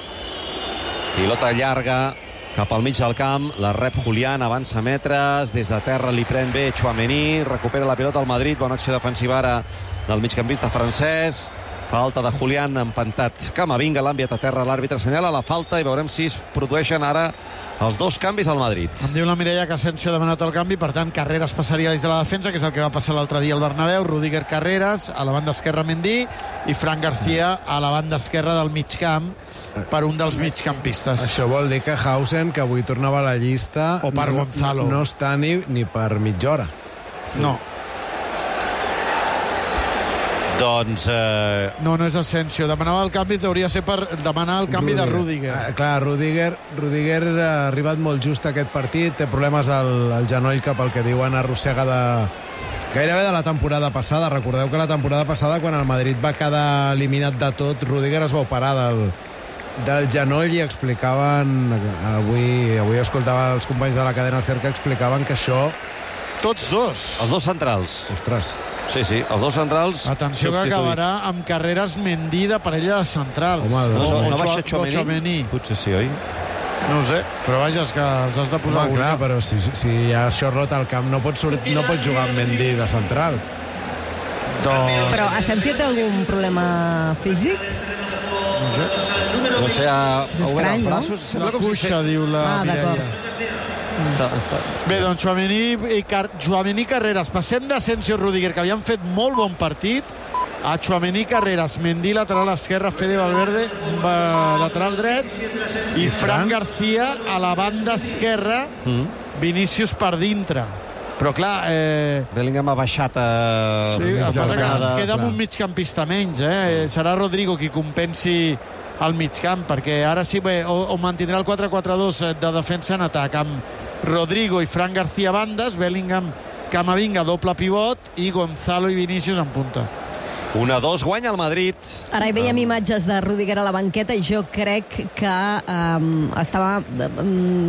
Pilota llarga cap al mig del camp, la rep Julián, avança metres, des de terra li pren bé Tchouaméni, recupera la pilota al Madrid, bona acció defensiva ara del migcampista francès. Falta de Julián, empantat Camavinga, l'ha enviat a terra, l'àrbitre assenyala la falta i veurem si es produeixen ara els dos canvis al Madrid. Em diu la Mireia que Asensio ha demanat el canvi, per tant Carreras passaria des de la defensa, que és el que va passar l'altre dia al Bernabéu. Rüdiger, Carreras, a la banda esquerra Mendy i Fran García a la banda esquerra del mig camp per un dels migcampistes. Això vol dir que Hausen, que avui tornava a la llista, o per no, Gonzalo, no està ni, ni per mitja hora. No. Doncs... Eh... No, no és Asensio. Demanava el canvi, hauria ser per demanar el canvi Rüdiger. de Rüdiger. Ah, clar, Rüdiger, Rüdiger ha arribat molt just a aquest partit, té problemes al, al genoll, cap al que diuen arrossega de... gairebé de la temporada passada. Recordeu que la temporada passada, quan el Madrid va quedar eliminat de tot, Rüdiger es va operar del, del genoll i explicaven, avui, avui escoltava els companys de la cadena SER que explicaven que això Tots dos. Els dos centrals. Ostres. Sí, sí, els dos centrals. Atenció que acabarà amb carreres Mendy de parella de centrals. Home, No, no, no o baixa Chouameni. Tchouaméni? Potser sí, oi? No ho sé, però vaja, és que els has de posar Home, un. clar, però si, si hi ha Charlotte al camp no pot, sort, no pot jugar amb Mendy de central. Doncs... Però Asensio té algun problema físic? No sé. No sé, ha, És ha obert estrany, els no? braços. Sembla La com si... cuixa, diu la Ah, Mireia. d'acord. Està, està... Bé, doncs Tchouaméni i, Car Tchouaméni Carreras. Passem d'Asensio Rudiger, que havien fet molt bon partit, a Tchouaméni Carreras. Mendy lateral esquerra, Fede Valverde va, lateral dret, i Fran García a la banda esquerra, Mm. Vinícius per dintre. Però clar... Eh... Bellingham ha baixat a... Sí, el que passa que de... es queda amb un migcampista menys, eh? Serà Rodrigo qui compensi al migcamp, perquè ara sí, bé, o, o mantindrà el quatre quatre dos de defensa en atac, amb Rodrigo i Fran García bandes, Bellingham, Camavinga, doble pivot, i Gonzalo i Vinícius en punta. un a dos guanya el Madrid. Ara hi veiem imatges de Rudiger a la banqueta i jo crec que um, estava... Um,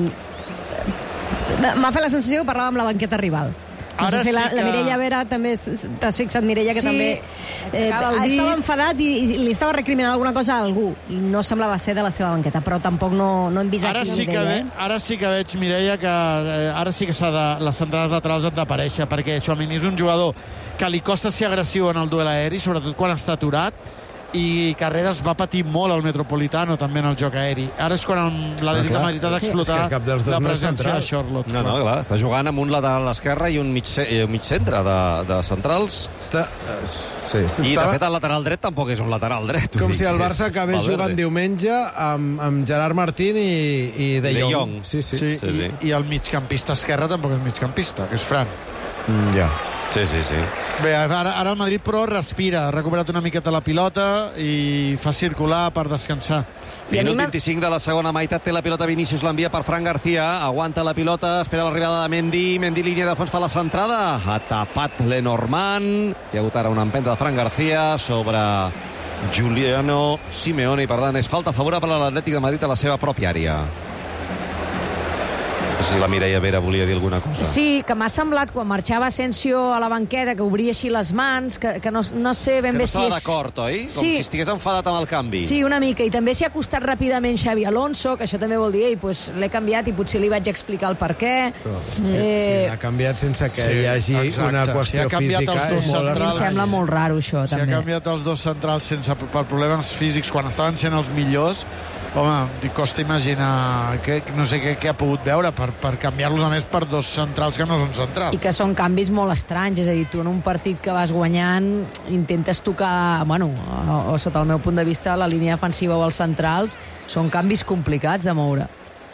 m'ha fet la sensació que parlava amb la banqueta rival. No Ara sé si la, sí que- la Mireia Vera també s- t'has fixat, Mireia, que Sí, també aixecava el dit. estava enfadat i, i li estava recriminant alguna cosa a algú i no semblava ser de la seva banqueta, però tampoc no, no hem vist Ara aquí sí, que ve, Mireia, eh? ara sí que veig, Mireia, que eh, ara sí que s'ha de, les centrals laterals han d'aparèixer, perquè Tchouaméni és un jugador que li costa ser agressiu en el duel aeri, sobretot quan està aturat, i Carreras va patir molt al Metropolitano també en el joc aeri. Ara és quan l'Atlètic de Madrid ha d'explotar és que cap dels dos la no és presència central. de Charlotte. No, no, clar, està jugant amb un lateral esquerre i un mig, ce- eh, un mig centre de, de centrals. Està, eh, sí, està, I, de fet, el lateral dret tampoc és un lateral dret. vull com dir si el que Barça és acabés Valverde. jugant diumenge amb, amb Gerard Martín i, i De De Jong. Jong. Sí, sí. Sí, Sí, sí. I, i el migcampista esquerre tampoc és migcampista, que és Fran. Mm, ja. Sí, sí, sí. Bé, ara, ara el Madrid, però, respira. Ha recuperat una miqueta la pilota i fa circular per descansar. I a mi Minut m'ha- vint-i-cinc de la segona meitat, té la pilota Vinícius, l'envia per Fran García, aguanta la pilota, espera l'arribada de Mendy, Mendy línia de fons, fa la centrada, ha tapat Lenormand, hi ha hagut ara una empenta de Fran García sobre Giuliano Simeone, i per tant és falta favorable a l'Atlètic de Madrid a la seva pròpia àrea. No sé si la Mireia Vera volia dir alguna cosa. Sí, que m'ha semblat quan marxava Asensio a la banqueta que obria així les mans, que, que no, no sé ben Que bé no si estava és... d'acord, oi? Com Sí. si estigués enfadat amb el canvi. Sí, una mica, i també s'hi ha acostat ràpidament Xavi Alonso, que això també vol dir, ei, pues, l'he canviat i potser li vaig explicar el per què. Però, sí, Eh, sí, l'ha canviat sense que sí, hi hagi exacte. una Si qüestió ha canviat física. els dos és molt centrals. Em estrany. sembla molt raro, això, Si ha també. canviat els dos centrals sense, per problemes físics quan estaven sent els millors, home, li costa imaginar que, no sé què, què ha pogut veure per, per canviar-los a més per dos centrals que no són centrals. I que són canvis molt estranys, és a dir, tu en un partit que vas guanyant intentes tocar, bueno, o, o sota el meu punt de vista, la línia defensiva o els centrals, són canvis complicats de moure.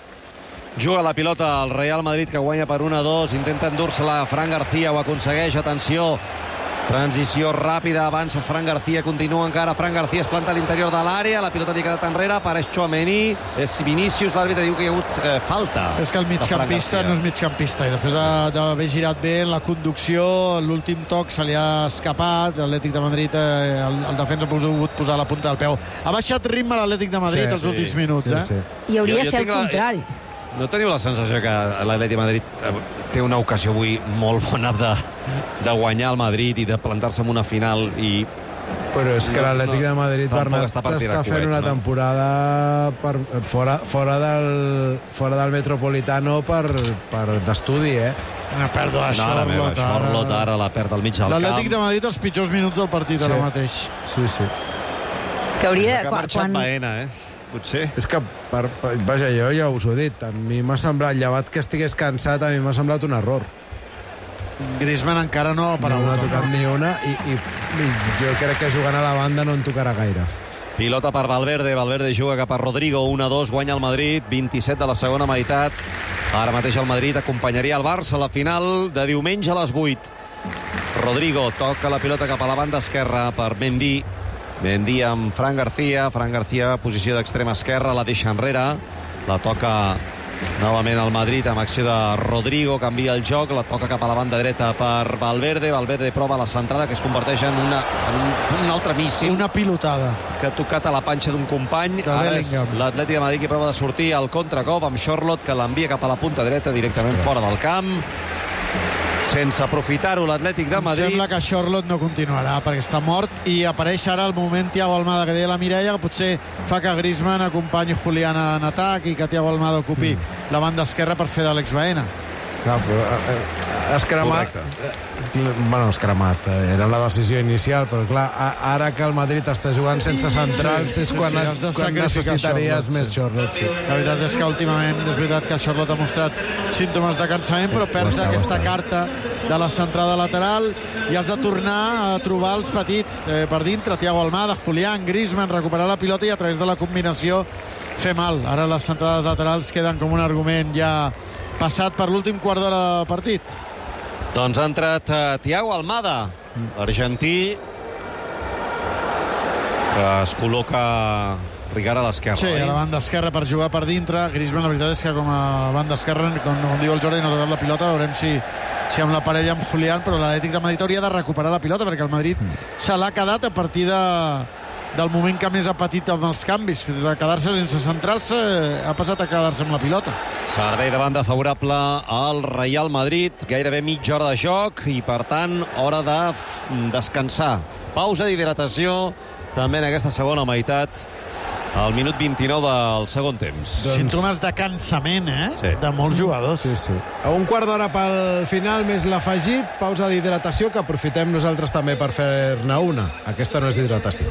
Juga la pilota el Real Madrid, que guanya per un a dos, intenta endur-se-la Fran García, ho aconsegueix, atenció, transició ràpida, avança Fran García, continua encara, Fran García es planta a l'interior de l'àrea, la pilota li ha quedat enrere, apareix Tchouaméni, és Vinícius, l'àrbitre diu que hi ha hagut eh, falta. És que el migcampista no és migcampista, i després de- d'haver girat bé la conducció, l'últim toc se li ha escapat, l'Atlètic de Madrid, eh, el, el defensa ha pogut posar la punta del peu. Ha baixat ritme l'Atlètic de Madrid Sí, els sí. últims minuts, Sí, eh? sí. I hauria Jo- de jo ser el tinc la- contrari. No teniu la sensació que l'Atlètic de Madrid eh, té una ocasió avui molt bona de, de guanyar el Madrid i de plantar-se en una final i Però és que No, l'Atlètic no, de Madrid, tampoc Bernat, està per està tirar fent coets, una no? temporada per, fora, fora, del, fora del Metropolitano per, per d'estudi, eh? Una pèrdua de no, ara, meva, Charlotte, Charlotte ara. ara la perd al mig del camp. L'Atlètic de Madrid els pitjors minuts del partit Sí. ara mateix. Sí, sí. Que hauria... Que ha quan, marxat quan, Baena, eh? Potser. És que, per, per, vaja, jo ja us ho he dit, a mi m'ha semblat, llevat que estigués cansat, a mi m'ha semblat un error. Griezmann encara no ha No aparegut. n'ha al tocat partit. ni una i, i, i jo crec que jugant a la banda no en tocarà gaire. Pilota per Valverde, Valverde juga cap a Rodrigo, un a dos, guanya el Madrid, vint-i-set de la segona meitat. Ara mateix el Madrid acompanyaria el Barça a la final de diumenge a les vuit. Rodrigo toca la pilota cap a la banda esquerra per Mendy. Mendy amb Fran García, Fran García posició d'extrema esquerra, la deixa enrere, la toca novament el Madrid amb acció de Rodrigo, canvia el joc, la toca cap a la banda dreta per Valverde, Valverde prova la centrada que es converteix en, una, en un, un altre míssil Una pilotada. que ha tocat a la panxa d'un company. De Ara és Bellingham. l'Atlètic de Madrid que prova de sortir al contracop amb Charlotte, que l'envia cap a la punta dreta directament fora del camp. sense aprofitar-ho l'Atlètic de Madrid. Em sembla que Xorlot no continuarà perquè està mort i apareix ara el moment Thiago Almada que deia la Mireia, que potser fa que Griezmann acompanyi Julián en atac i que Thiago Almada ocupi mm. la banda esquerra per fer d'Àlex Baena. Clar, però eh, es cremat... Eh, bueno, es cremat. Eh, era la decisió inicial, però clar, a, ara que el Madrid està jugant sense centrals sí, és quan, sí, sí, quan necessitaries més Xorlot. Sí. La veritat és que últimament és veritat que Xorlot ha mostrat símptomes de cansament, però perd aquesta carta de la centrada lateral i has de tornar a trobar els petits eh, per dintre. Thiago Almada, Julián, Griezmann, recuperar la pilota i a través de la combinació fer mal. Ara les centrades laterals queden com un argument ja passat per l'últim quart d'hora de partit. Doncs ha entrat uh, Thiago Almada, argentí, que es col·loca Ricard a l'esquerra. Sí, a la banda esquerra per jugar per dintre. Griezmann, la veritat és que com a banda esquerra, com, com diu el Jordi, no ha tocat la pilota. Veurem si, si amb la parella amb Julián, però l'Atlètic de Madrid hauria de recuperar la pilota perquè el Madrid mm. se l'ha quedat a partir de... del moment que més ha patit amb els canvis, de quedar-se sense centrals, ha passat a quedar-se amb la pilota. Servei de banda favorable al Real Madrid, gairebé mitja hora de joc i, per tant, hora de descansar. Pausa d'hidratació, també en aquesta segona meitat, al minut vint-i-nou del segon temps. Doncs... símptomes de cansament, eh? Sí. De molts jugadors. Sí, sí. A un quart d'hora pel final, més l'afegit, pausa d'hidratació, que aprofitem nosaltres també per fer-ne una. Aquesta no és d'hidratació.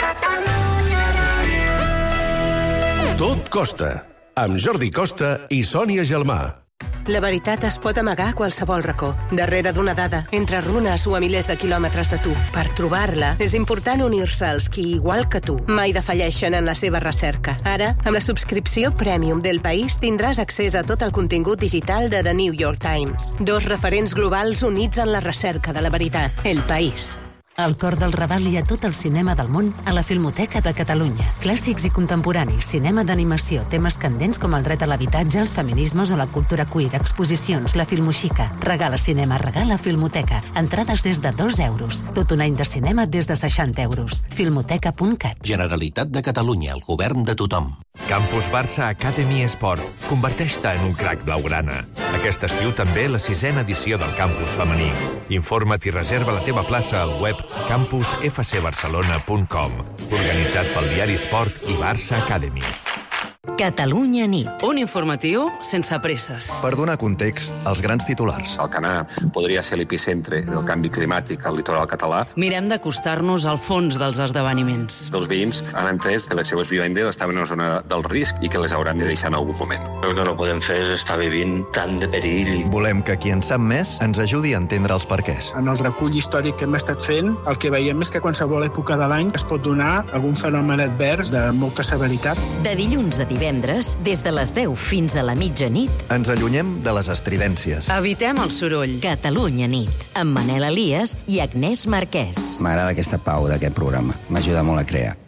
Tot costa, amb Jordi Costa i Sònia Gelmà. La veritat es pot amagar a qualsevol racó, darrere d'una dada, entre runes o a milers de quilòmetres de tu. Per trobar-la, és important unir-se als qui, igual que tu, mai defalleixen en la seva recerca. Ara, amb la subscripció Premium del País, tindràs accés a tot el contingut digital de The New York Times. Dos referents globals units en la recerca de la veritat. El País. Al cor del Raval hi ha tot el cinema del món a la Filmoteca de Catalunya. Clàssics i contemporanis, cinema d'animació, temes candents com el dret a l'habitatge, els feminismes o la cultura queer, exposicions, la Filmoxica. Regala cinema, regala Filmoteca. Entrades des de dos euros. Tot un any de cinema des de seixanta euros. Filmoteca punt cat. Generalitat de Catalunya, el govern de tothom. Campus Barça Academy Esport. Converteix-te en un crac blaugrana. Aquest estiu també la sisena edició del campus femení. Informa't i reserva la teva plaça al web campus f c barcelona punt com. Organitzat pel diari Esport i Barça Academy. Catalunya nit. Un informatiu sense presses. Per donar context als grans titulars. Alcanar podria ser l'epicentre del canvi climàtic al litoral català. Mirem d'acostar-nos al fons dels esdeveniments. Els veïns han entès que les seves vivendes estaven en una zona del risc i que les hauran de deixar en algun moment. El que no podem fer és estar vivint tant de perill. Volem que qui en sap més ens ajudi a entendre els perquès. En el recull històric que hem estat fent, el que veiem és que a qualsevol època de l'any es pot donar algun fenomen advers de molta severitat. De dilluns a divendres, des de les deu fins a la mitjanit, ens allunyem de les estridències. Evitem el soroll. Catalunya nit, amb Manel Elias i Agnès Marquès. M'agrada aquesta pau d'aquest programa. M'ajuda molt a crear.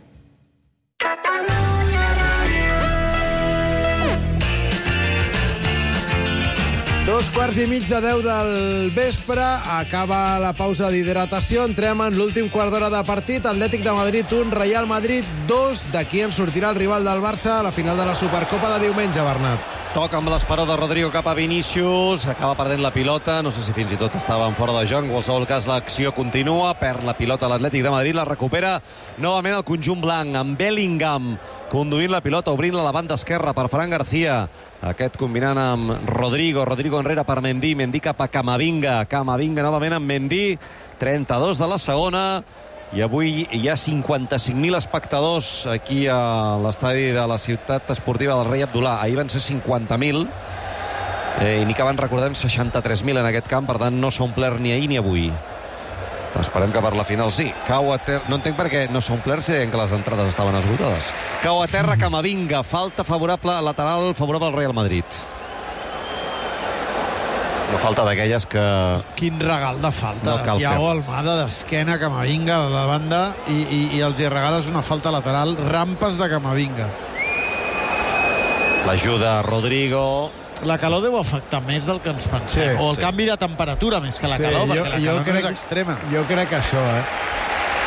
Dos quarts i mig de deu del vespre, acaba la pausa d'hidratació, entrem en l'últim quart d'hora de partit, Atlètic de Madrid un, Real Madrid dos, d'aquí en sortirà el rival del Barça a la final de la Supercopa de diumenge, Bernat. Toca amb l'esperó de Rodrigo cap a Vinícius, acaba perdent la pilota, no sé si fins i tot estava en fora de joc, en qualsevol cas l'acció continua, perd la pilota l'Atlètic de Madrid, la recupera novament el conjunt blanc, amb Bellingham conduint la pilota, obrint-la a la banda esquerra per Fran García, aquest combinant amb Rodrigo, Rodrigo enrere per Mendy, Mendy cap a Camavinga, Camavinga novament amb Mendy, trenta-dos de la segona, i avui hi ha cinquanta-cinc mil espectadors aquí a l'estadi de la ciutat esportiva del Rei Abdullah. Ahir van ser cinquanta mil eh, i ni que van recordem seixanta-tres mil en aquest camp, per tant no s'ha omplert ni ahir ni avui. Esperem que per la final sí. Cau a terra... No entenc per què no s'ha omplert si deien que les entrades estaven esgotades. Cau a terra Camavinga, falta favorable lateral favorable al Real Madrid. Una falta d'aquelles que... Quin regal de falta. No Thiago Almada d'esquena, Camavinga a la banda i, i, i els hi regales una falta lateral, rampes de Camavinga. L'ajuda Rodrigo. La calor deu afectar més del que ens pensem. Sí, o el sí. canvi de temperatura més que la sí, calor, jo, perquè la jo calor crec, no és extrema. Jo crec que això, eh?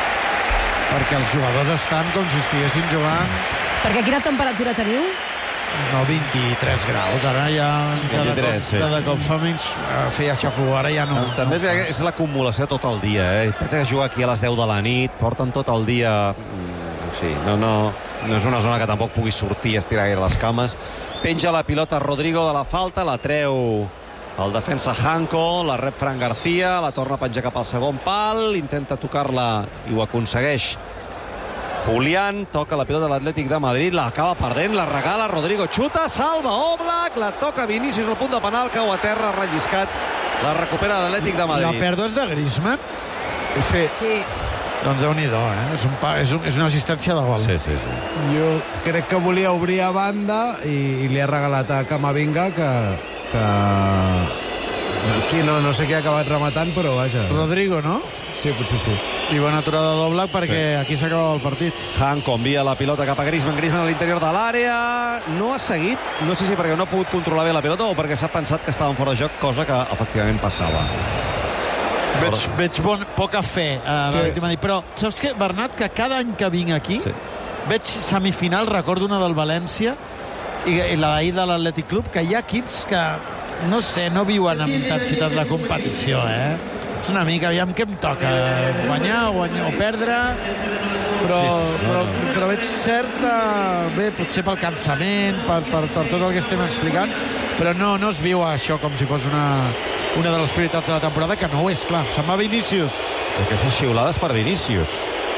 Perquè els jugadors estan com si estiguessin jugant... Perquè quina temperatura teniu? no, vint-i-tres graus. Ara ja cada, vint-i-tres, cop, sí, cada sí. cop fa menys eh, feia xafogor, ara ja no. També no és l'acumulació tot el dia, eh? Pensa que juga aquí a les deu de la nit, porten tot el dia... Sí, no, no, no és una zona que tampoc pugui sortir i estirar gaire les cames. Penja la pilota Rodrigo de la falta, la treu el defensa Hanco, la rep Fran García, la torna a penjar cap al segon pal, intenta tocar-la i ho aconsegueix Julián, toca la pilota de l'Atlètic de Madrid, l'acaba perdent, la regala Rodrigo, xuta, salva Oblak, la toca Vinícius al punt de penal, cau a terra, relliscat, la recupera l'Atlètic de Madrid. La pèrdua és de Griezmann? Sí. Sí. Doncs Déu-n'hi-do, eh? És, un pa, és, un, és una assistència de gol. Sí, sí, sí. Jo crec que volia obrir a banda i, i li ha regalat a Camavinga que... que... Aquí no, no sé qui ha acabat rematant, però vaja. Rodrigo, no? Sí, potser sí. I bona aturada d'Oblak perquè sí. Aquí s'acaba el partit. Hanco envia la pilota cap a Griezmann, Griezmann a l'interior de l'àrea, no ha seguit, no sé si perquè no ha pogut controlar bé la pilota o perquè s'ha pensat que estaven fora de joc, cosa que efectivament passava. Veig, veig bon, poca fe, uh, Sí. sí. Però saps què, Bernat, que cada any que vinc aquí sí. Veig semifinal, recordo una del València i, i la d'ahir de l'Atlètic Club, que hi ha equips que, no sé, no viuen amb intensitat de competició, eh? És una mica, aviam què em toca, guanyar o, guanyar, o perdre, però, sí, sí, no, però, no. però veig certa, bé, potser pel cansament, per, per, per tot el que estem explicant, però no, no es viu això com si fos una, una de les prioritats de la temporada, que no ho és, clar. Se'n va Vinícius. Aquestes xiulades per Vinícius.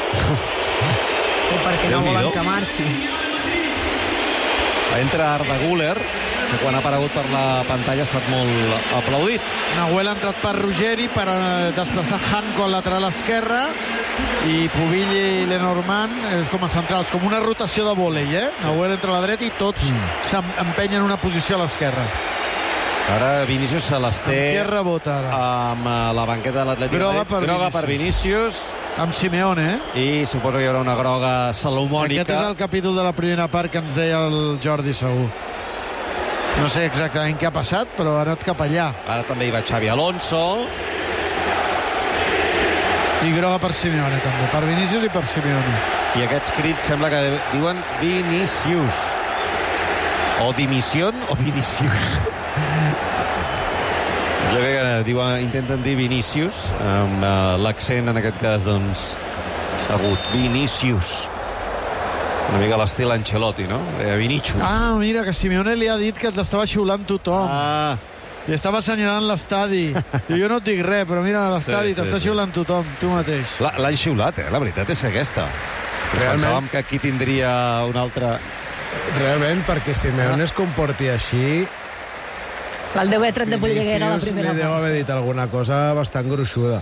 O perquè no volen que marxi. Entra Arda Güler, que quan ha aparegut per la pantalla ha estat molt aplaudit. Nahuel ha entrat per Ruggeri per eh, desplaçar Hanco al lateral esquerre i Pubill i Lenormand és com a centrals, com una rotació de vòlei, eh? Nahuel entra a la dreta i tots mm. s'empenyen una posició a l'esquerra. Ara Vinícius se les té... Amb qui rebota ara? Amb la banqueta de l'Atlètic. Groga per groga Vinícius. per Vinícius. Amb Simeone, eh? I suposo que hi haurà una groga salomònica. Aquest és el capítol de la primera part que ens deia el Jordi, segur. No sé exactament què ha passat, però ha anat cap allà. Ara també hi va Xavi Alonso. I groga per Simeone, també. Per Vinícius i per Simeone. I aquests crits sembla que diuen Vinícius. O dimissió o Vinícius. Jo crec que diuen, intenten dir Vinícius, amb uh, l'accent en aquest cas, doncs, agut. Vinícius. Una mica l'estil Ancelotti, no? De Vinícius. Ah, mira, que Simeone li ha dit que l'estava xiulant tothom. Ah. Li estava assenyalant l'estadi. Jo, jo no et dic res, però mira, l'estadi sí, sí, t'està sí. xiulant tothom, tu mateix. L'han xiulat, eh? La veritat és que aquesta. Realment... Pensàvem que aquí tindria un altre... Realment, perquè Simeone es comporti així... El deu haver tret de polleguera a la primera part. Li deu haver dit alguna cosa bastant gruixuda.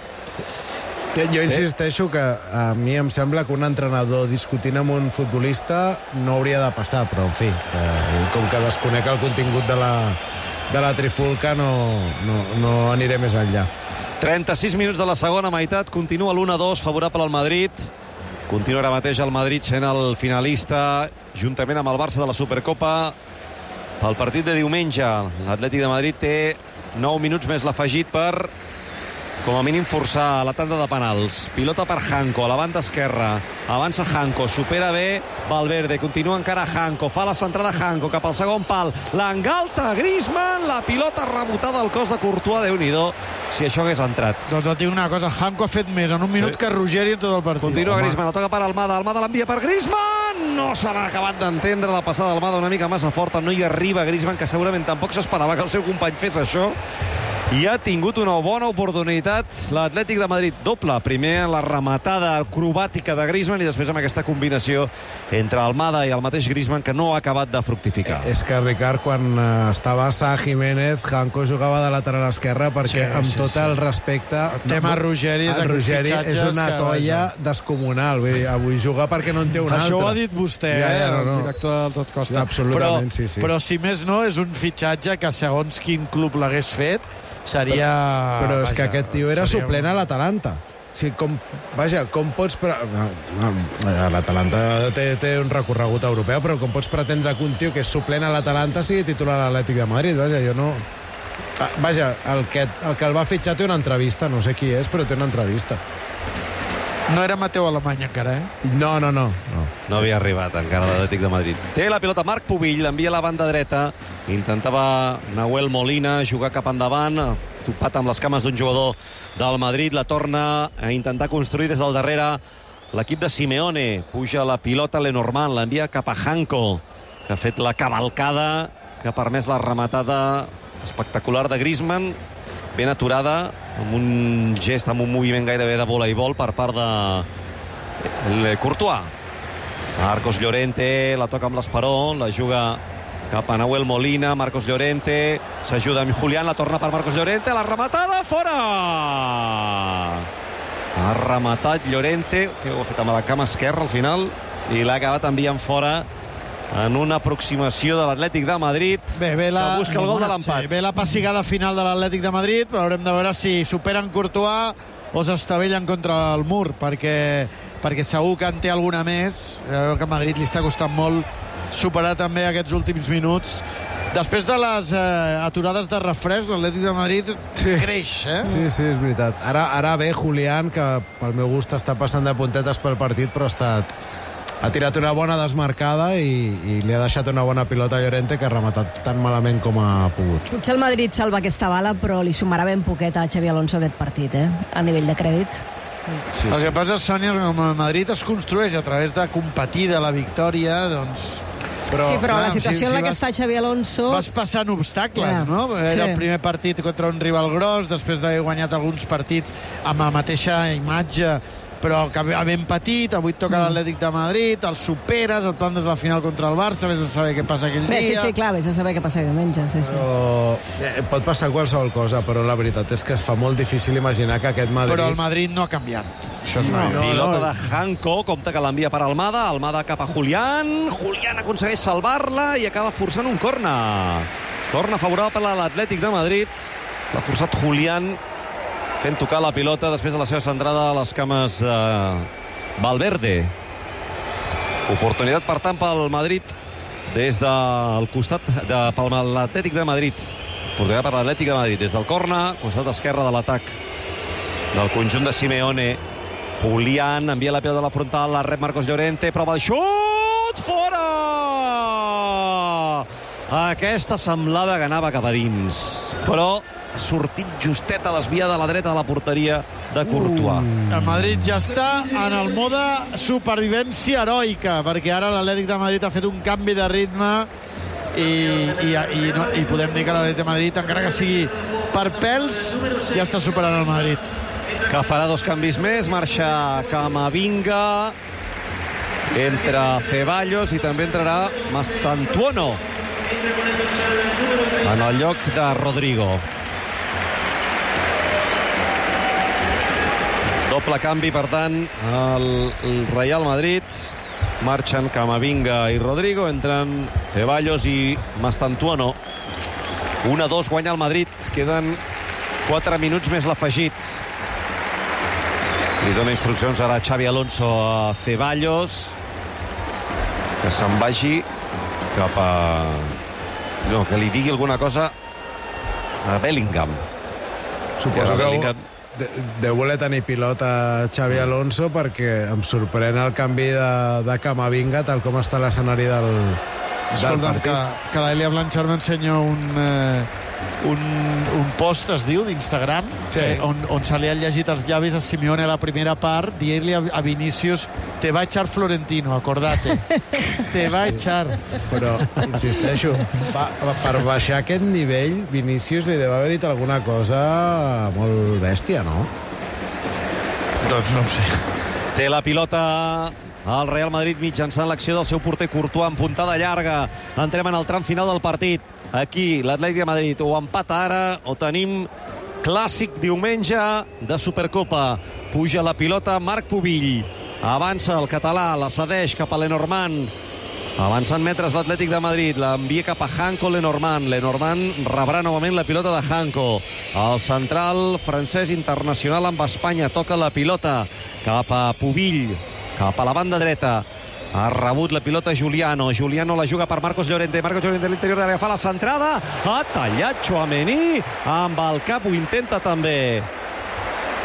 Jo insisteixo que a mi em sembla que un entrenador discutint amb un futbolista no hauria de passar, però en fi, eh, com que desconec el contingut de la, de la trifulca, no, no, no aniré més enllà. trenta-sis minuts de la segona meitat, continua l'u a dos favorable al Madrid. Continua ara mateix el Madrid sent el finalista, juntament amb el Barça de la Supercopa. El partit de diumenge, l'Atlètic de Madrid té nou minuts més l'afegit per, com a mínim, forçar la tanda de penals. Pilota per Hanco, a la banda esquerra. Avança Hanco, supera bé Valverde, continua encara Hanco, fa la centrada Hanco cap al segon pal. L'engalta Griezmann, la pilota rebotada al cos de Courtois, Déu-n'hi-do, si això hagués entrat. Doncs et dic una cosa, Hanco ha fet més en un minut sí. que Ruggeri en tot el partit. Continua Home. Griezmann, la toca per Almada, Almada l'envia per Griezmann, no se l'ha acabat d'entendre la passada d'Almada una mica massa forta, no hi arriba Griezmann, que segurament tampoc s'esperava que el seu company fes això, i ha tingut una bona oportunitat l'Atlètic de Madrid, doble, primer en la rematada acrobàtica de Griezmann i després amb aquesta combinació entre Almada i el mateix Griezmann que no ha acabat de fructificar. És que, Ricard, quan estava Sa Jiménez, Hanco jugava de lateral esquerra perquè, sí, amb sí, tot sí. el respecte... El tema no, Ruggeri és, Ruggeri és una toia que... descomunal. Vull dir, avui juga perquè no en té un altre. Això ho ha dit vostè, ja, ja, no, no. el director del Tot Costa. Ja, absolutament, però, sí, sí. Però, si més no, és un fitxatge que, segons quin club l'hagués fet, seria... Però, però és vaja, que aquest tio era seria... suplent a l'Atalanta. O sigui, com, vaja, com pots... Pre... No, no, L'Atalanta té, té un recorregut europeu, però com pots pretendre que un tio que és suplent a l'Atalanta sigui titular a l'Atlètic de Madrid? Vaja, jo no... Vaja, el que, el que el va fitxar té una entrevista, no sé qui és, però té una entrevista. No era Mateu Alemany encara, eh? No, no, no. no. No havia arribat encara l'Atlètic de Madrid. Té la pilota Marc Pubill, l'envia a la banda dreta. Intentava Nahuel Molina jugar cap endavant, topat amb les cames d'un jugador del Madrid. La torna a intentar construir des del darrere l'equip de Simeone. Puja la pilota Lenormand, l'envia cap a Janko, que ha fet la cavalcada que ha permès la rematada espectacular de Griezmann, ben aturada, amb un gest, amb un moviment gairebé de voleibol per part de Courtois. Marcos Llorente la toca amb l'Esperó, la juga cap a Nahuel Molina. Marcos Llorente s'ajuda amb Julián, la torna per Marcos Llorente, la rematada, fora! Ha rematat Llorente, que ho ha fet amb la cama esquerra al final, i l'ha acabat enviant fora en una aproximació de l'Atlètic de Madrid, bé, bé la, que busca el gol de l'empat. Sí, bé la pessigada final de l'Atlètic de Madrid, però haurem de veure si superen Courtois o s'estavellen contra el mur, perquè, perquè segur que en té alguna més. Que a Madrid li està costant molt superar també aquests últims minuts. Després de les eh, aturades de refresc, l'Atlètic de Madrid sí. creix, eh? Sí, sí, és veritat. Ara, ara ve Julián, que pel meu gust està passant de puntetes pel partit, però ha estat... ha tirat una bona desmarcada i, i li ha deixat una bona pilota a Llorente, que ha rematat tan malament com ha pogut. Potser el Madrid salva aquesta bala, però li sumarà ben poquet a Xabi Alonso aquest partit, eh? A nivell de crèdit. Sí, sí. El que passa, Sònia, és que com el Madrid es construeix a través de competir de la victòria, doncs... Però, sí, però clar, la situació si, en la si que vas, està Xabi Alonso... Vas passant obstacles, yeah. no? Era sí. el primer partit contra un rival gros, després d'haver guanyat alguns partits amb la mateixa imatge, però que ben petit, avui toca mm. l'Atlètic de Madrid, el superes, el plantes la final contra el Barça, vés a saber què passa aquell Bé, dia... Sí, sí, clar, vés a saber què passa diumenge, sí, sí. Però, eh, pot passar qualsevol cosa, però la veritat és que es fa molt difícil imaginar que aquest Madrid... Però el Madrid no ha canviat. Això és no, no, pilota no. de Janko, compte que l'envia per Almada, Almada cap a Julián, Julián aconsegueix salvar-la i acaba forçant un corna. Corna favorable a l'Atlètic de Madrid, l'ha forçat Julián, fent tocar la pilota després de la seva centrada a les cames de Valverde. Oportunitat, per tant, pel Madrid des del costat de l'Atlètic de Madrid. Oportunitat per l'Atlètic de Madrid des del corna, costat esquerre de l'atac del conjunt de Simeone. Julián envia la pilota a la frontal, la rep Marcos Llorente, prova el xut, fora! Aquesta semblava que anava cap a dins, però ha sortit justeta desviada a la dreta de la porteria de Courtois. Uh. El Madrid ja està en el mode supervivència heroica, perquè ara l'Atlètic de Madrid ha fet un canvi de ritme i, i, i, no, i podem dir que l'Atlètic de Madrid, encara que sigui per pèls, ja està superant el Madrid. Que farà dos canvis més, marxa Camavinga, entra Ceballos i també entrarà Mastantuono en el lloc de Rodrigo. Doble canvi, per tant, el, el Real Madrid. Marxen Camavinga i Rodrigo, entren Ceballos i Mastantuono. un a dos guanya el Madrid, queden quatre minuts més l'afegit. Li dona instruccions ara Xabi Alonso a Ceballos, que se'n vagi cap a... No, que li digui alguna cosa a Bellingham. Suposo que Bellingham... De, deu voler tenir pilota Xabi Alonso, perquè em sorprèn el canvi de, de Camavinga tal com està l'escenari del, del partit. Que, que l'Elia Blanchard m'ensenya un, eh, un, un post, es diu, d'Instagram, sí. on, on se li han llegit els llavis a Simeone a la primera part, dient-li a, a Vinícius: te va echar Florentino, acordate. Te va echar. Però, insisteixo, pa, per baixar aquest nivell, Vinícius li deu haver dit alguna cosa molt bèstia, no? Doncs no ho sé. Té la pilota el Real Madrid mitjançant l'acció del seu porter Courtois en puntada llarga. Entrem en el tram final del partit. Aquí, l'Atlètic de Madrid o empata ara o tenim clàssic diumenge de Supercopa. Puja la pilota Marc Pubill. Avança el català, la cedeix cap a Lenormand. Avançant metres l'Atlètic de Madrid, l'envia cap a Janko Lenormand. Lenormand rebrà novament la pilota de Janko. El central francès internacional amb Espanya toca la pilota cap a Pubill, cap a la banda dreta. Ha rebut la pilota Juliano. Juliano la juga per Marcos Llorente. Marcos Llorente a l'interior de l'àrea, fa la centrada. Ha tallat Tchouaméni amb el cap, ho intenta també.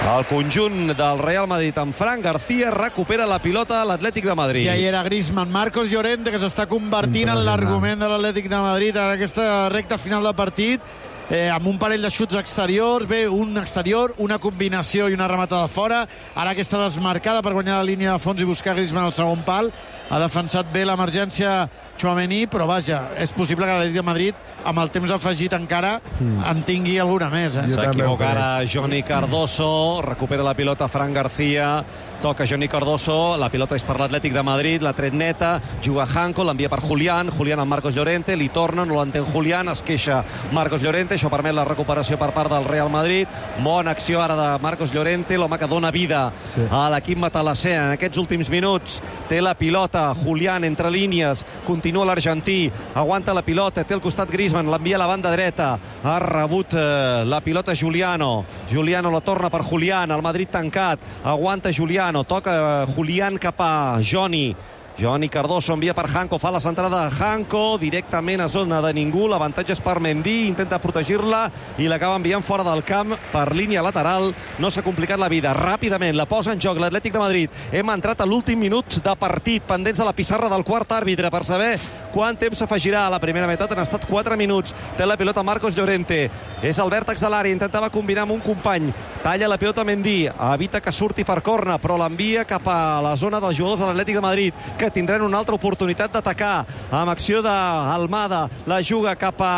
El conjunt del Real Madrid amb Fran García recupera la pilota a l'Atlètic de Madrid. Ja hi era Griezmann, Marcos Llorente, que s'està convertint en l'argument de l'Atlètic de Madrid en aquesta recta final de partit, eh, amb un parell de xuts exteriors, bé, un exterior, una combinació i una rematada fora. Ara aquesta desmarcada per guanyar la línia de fons i buscar Griezmann al segon pal. Ha defensat bé l'emergència Tchouaméni, però vaja, és possible que l'Atlètic de Madrid, amb el temps afegit encara, mm. en tingui alguna més. Eh? S'equivoca ara Johnny Cardoso, recupera la pilota Fran García, toca Johnny Cardoso, la pilota és per l'Atlètic de Madrid, la tret neta, juga Hanco, l'envia per Julián, Julián amb Marcos Llorente, li torna, no l'entén Julián, es queixa Marcos Llorente, això permet la recuperació per part del Real Madrid. Bona acció ara de Marcos Llorente, l'home que dona vida sí. a l'equip matalasser en aquests últims minuts. Té la pilota Julián entre línies, continua l'argentí, aguanta la pilota, té al costat Griezmann, l'envia a la banda dreta, ha rebut eh, la pilota Juliano, Juliano la torna per Julián, el Madrid tancat, aguanta Juliano, toca Julián cap a Johnny, Johnny Cardoso envia per Hanco, fa la centrada de Hanco, directament a zona de ningú, l'avantatge és per Mendy, intenta protegir-la i l'acaba enviant fora del camp per línia lateral. No s'ha complicat la vida, ràpidament la posa en joc l'Atlètic de Madrid. Hem entrat a l'últim minut de partit, pendents de la pissarra del quart àrbitre per saber quant temps s'afegirà. A la primera meitat han estat quatre minuts. Té la pilota Marcos Llorente, és al vèrtex de l'àrea, intentava combinar amb un company, talla la pilota Mendy, evita que surti per corna, però l'envia cap a la zona dels jugadors de l'Atlètic de Madrid, que tindran una altra oportunitat d'atacar amb acció d'Almada, la juga cap a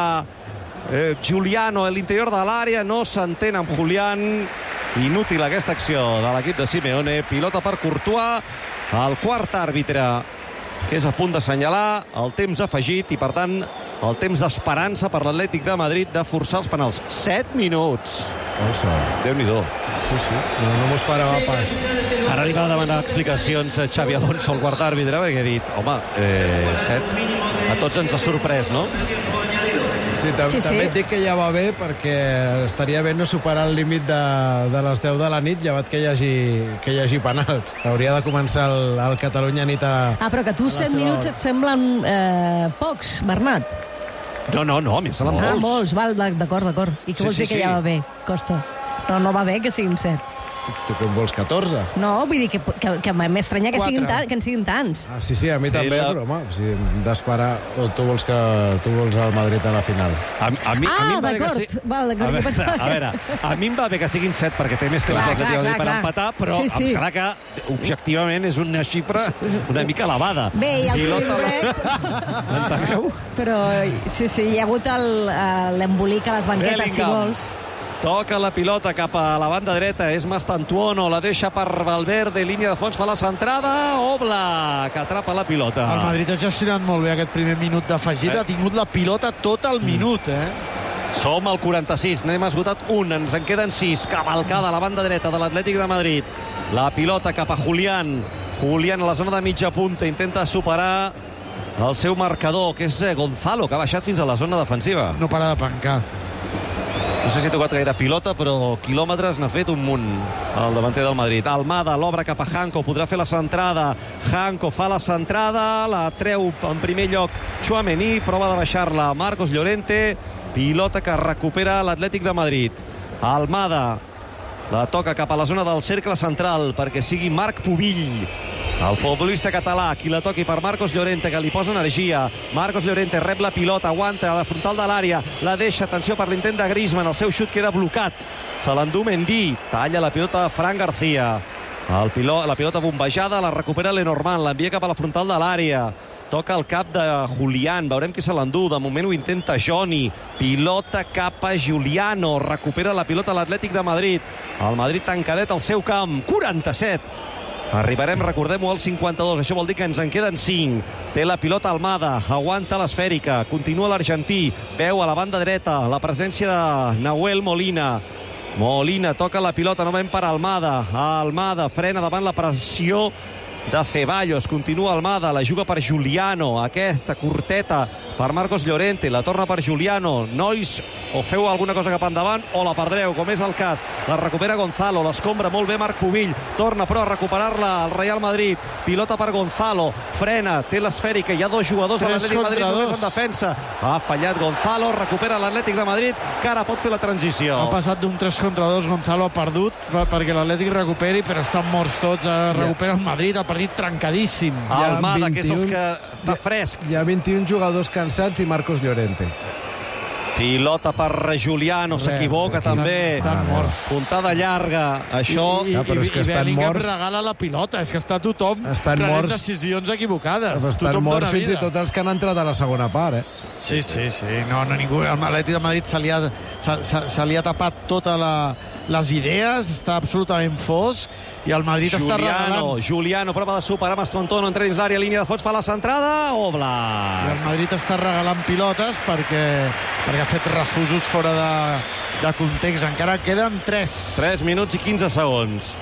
eh, Juliano a l'interior de l'àrea, no s'entén amb Julián, inútil aquesta acció de l'equip de Simeone, pilota per Courtois, el quart àrbitre que és a punt d'assenyalar el temps afegit i per tant el temps d'esperança per l'Atlètic de Madrid de forçar els penals. set minuts. Déu-n'hi-do. Sí, sí, no, no m'ho esperava sí. pas. Ara li va demanar explicacions a Xavi Alonso, el quart àrbitre, perquè ha dit, home, eh, set, a tots ens ha sorprès, no? Sí, tam sí, sí. També et dic que ja va bé perquè estaria bé no superar el límit de, de les deu de la nit, llevat que hi hagi, que hi hagi penals. Hauria de començar el, el Catalunya nit a... Ah, però que tu set minuts et semblen eh, pocs, Bernat. No, no, no, a mi em semblen ah, molts. molts, val, d'acord, d'acord. I què sí, vols dir sí, que sí. ja va bé? Costa. No, no va bé que siguin set. Tu que en vols catorze? No, vull dir que, que, que m'estranya que, siguin tan, que en siguin tants. Ah, sí, sí, a mi també, la... però home, si hem d'esperar, o tu vols que tu vols el Madrid a la final. A, a mi, ah, a mi d'acord. Si... Val, a, veure, a veure, a mi em va bé que siguin set perquè té més temps d'Atlètic per empatar, però sí, sí. em sembla que objectivament és una xifra una mica elevada. Bé, i el Pilota... Enteneu? Però sí, sí, hi ha hagut l'embolic a les banquetes, Bellingham. Si vols. Toca la pilota cap a la banda dreta, és Mastantuono, la deixa per Valverde, línia de fons, fa la centrada, Oblak, que atrapa la pilota. El Madrid ha gestionat molt bé aquest primer minut d'afegit, eh? Ha tingut la pilota tot el minut, eh? Som al quaranta-sis, n'hem esgotat un, ens en queden sis, cavalcada a la banda dreta de l'Atlètic de Madrid. La pilota cap a Julián, Julián a la zona de mitja punta, intenta superar el seu marcador, que és Gonzalo, que ha baixat fins a la zona defensiva. No para de pencar. No sé si ha tocat gaire pilota, però quilòmetres n'ha fet un munt el davanter del Madrid. Almada l'obre cap a Hanco, podrà fer la centrada. Hanco fa la centrada, la treu en primer lloc Tchouaméni, prova de baixar-la Marcos Llorente, pilota que recupera l'Atlètic de Madrid. Almada la toca cap a la zona del cercle central perquè sigui Marc Pubill, el futbolista català, qui la toqui per Marcos Llorente, que li posa energia. Marcos Llorente rep la pilota, aguanta a la frontal de l'àrea, la deixa, atenció per l'intent de Griezmann, el seu xut queda blocat, se l'endú Mendy, talla la pilota Fran García, el pilot, la pilota bombejada, la recupera Lenormand, l'envia cap a la frontal de l'àrea, toca el cap de Julián, veurem qui se l'endú, de moment ho intenta Johnny, pilota cap a Juliano, recupera la pilota a l'Atlètic de Madrid, el Madrid tancadet al seu camp, quaranta-set. Arribarem, recordem-ho, al cinquanta-dos. Això vol dir que ens en queden cinc. Té la pilota Almada, aguanta l'esfèrica, continua l'argentí, veu a la banda dreta la presència de Nahuel Molina. Molina toca la pilota, novament per Almada. Almada frena davant la pressió de Ceballos, continua Almada, la juga per Juliano, aquesta curteta per Marcos Llorente, la torna per Giuliano. Nois, o feu alguna cosa cap endavant o la perdreu, com és el cas. La recupera Gonzalo, l'escombra molt bé Marc Pubill, torna però a recuperar-la al Real Madrid, pilota per Gonzalo, frena, té l'esfèrica, hi ha dos jugadors de l'Atlètic de Madrid només en defensa. Ha fallat Gonzalo, recupera l'Atlètic de Madrid, que ara pot fer la transició. Ha passat d'un tres contra dos, Gonzalo ha perdut perquè l'Atlètic recuperi, però estan morts tots. Recupera el Madrid, el partit trencadíssim. Almada, que és dels que està fresc. Hi ha vint i un jugadors cansats i Marcos Llorente. Pilota per Giuliano, s'equivoca també. Estan morts. Puntada llarga, això... I, i, ja, però és que i estan Bellingham morts. regala la pilota, és que està tothom estan prenent morts. decisions equivocades. Estan tothom morts dona fins vida. i tot els que han entrat a la segona part, eh? Sí, sí, sí. No, no, ningú... El Atlètic de Madrid se li ha, se, se, se li ha tapat totes la, les idees, està absolutament fosc, i el Madrid Giuliano, està regalant... Giuliano prova de superar Mastantuono, entra dins l'àrea, línia de fons, fa la centrada, I Oblak. el Madrid està regalant pilotes perquè, perquè ha fet refusos fora de, de context. Encara queden tres. tres minuts i quinze segons.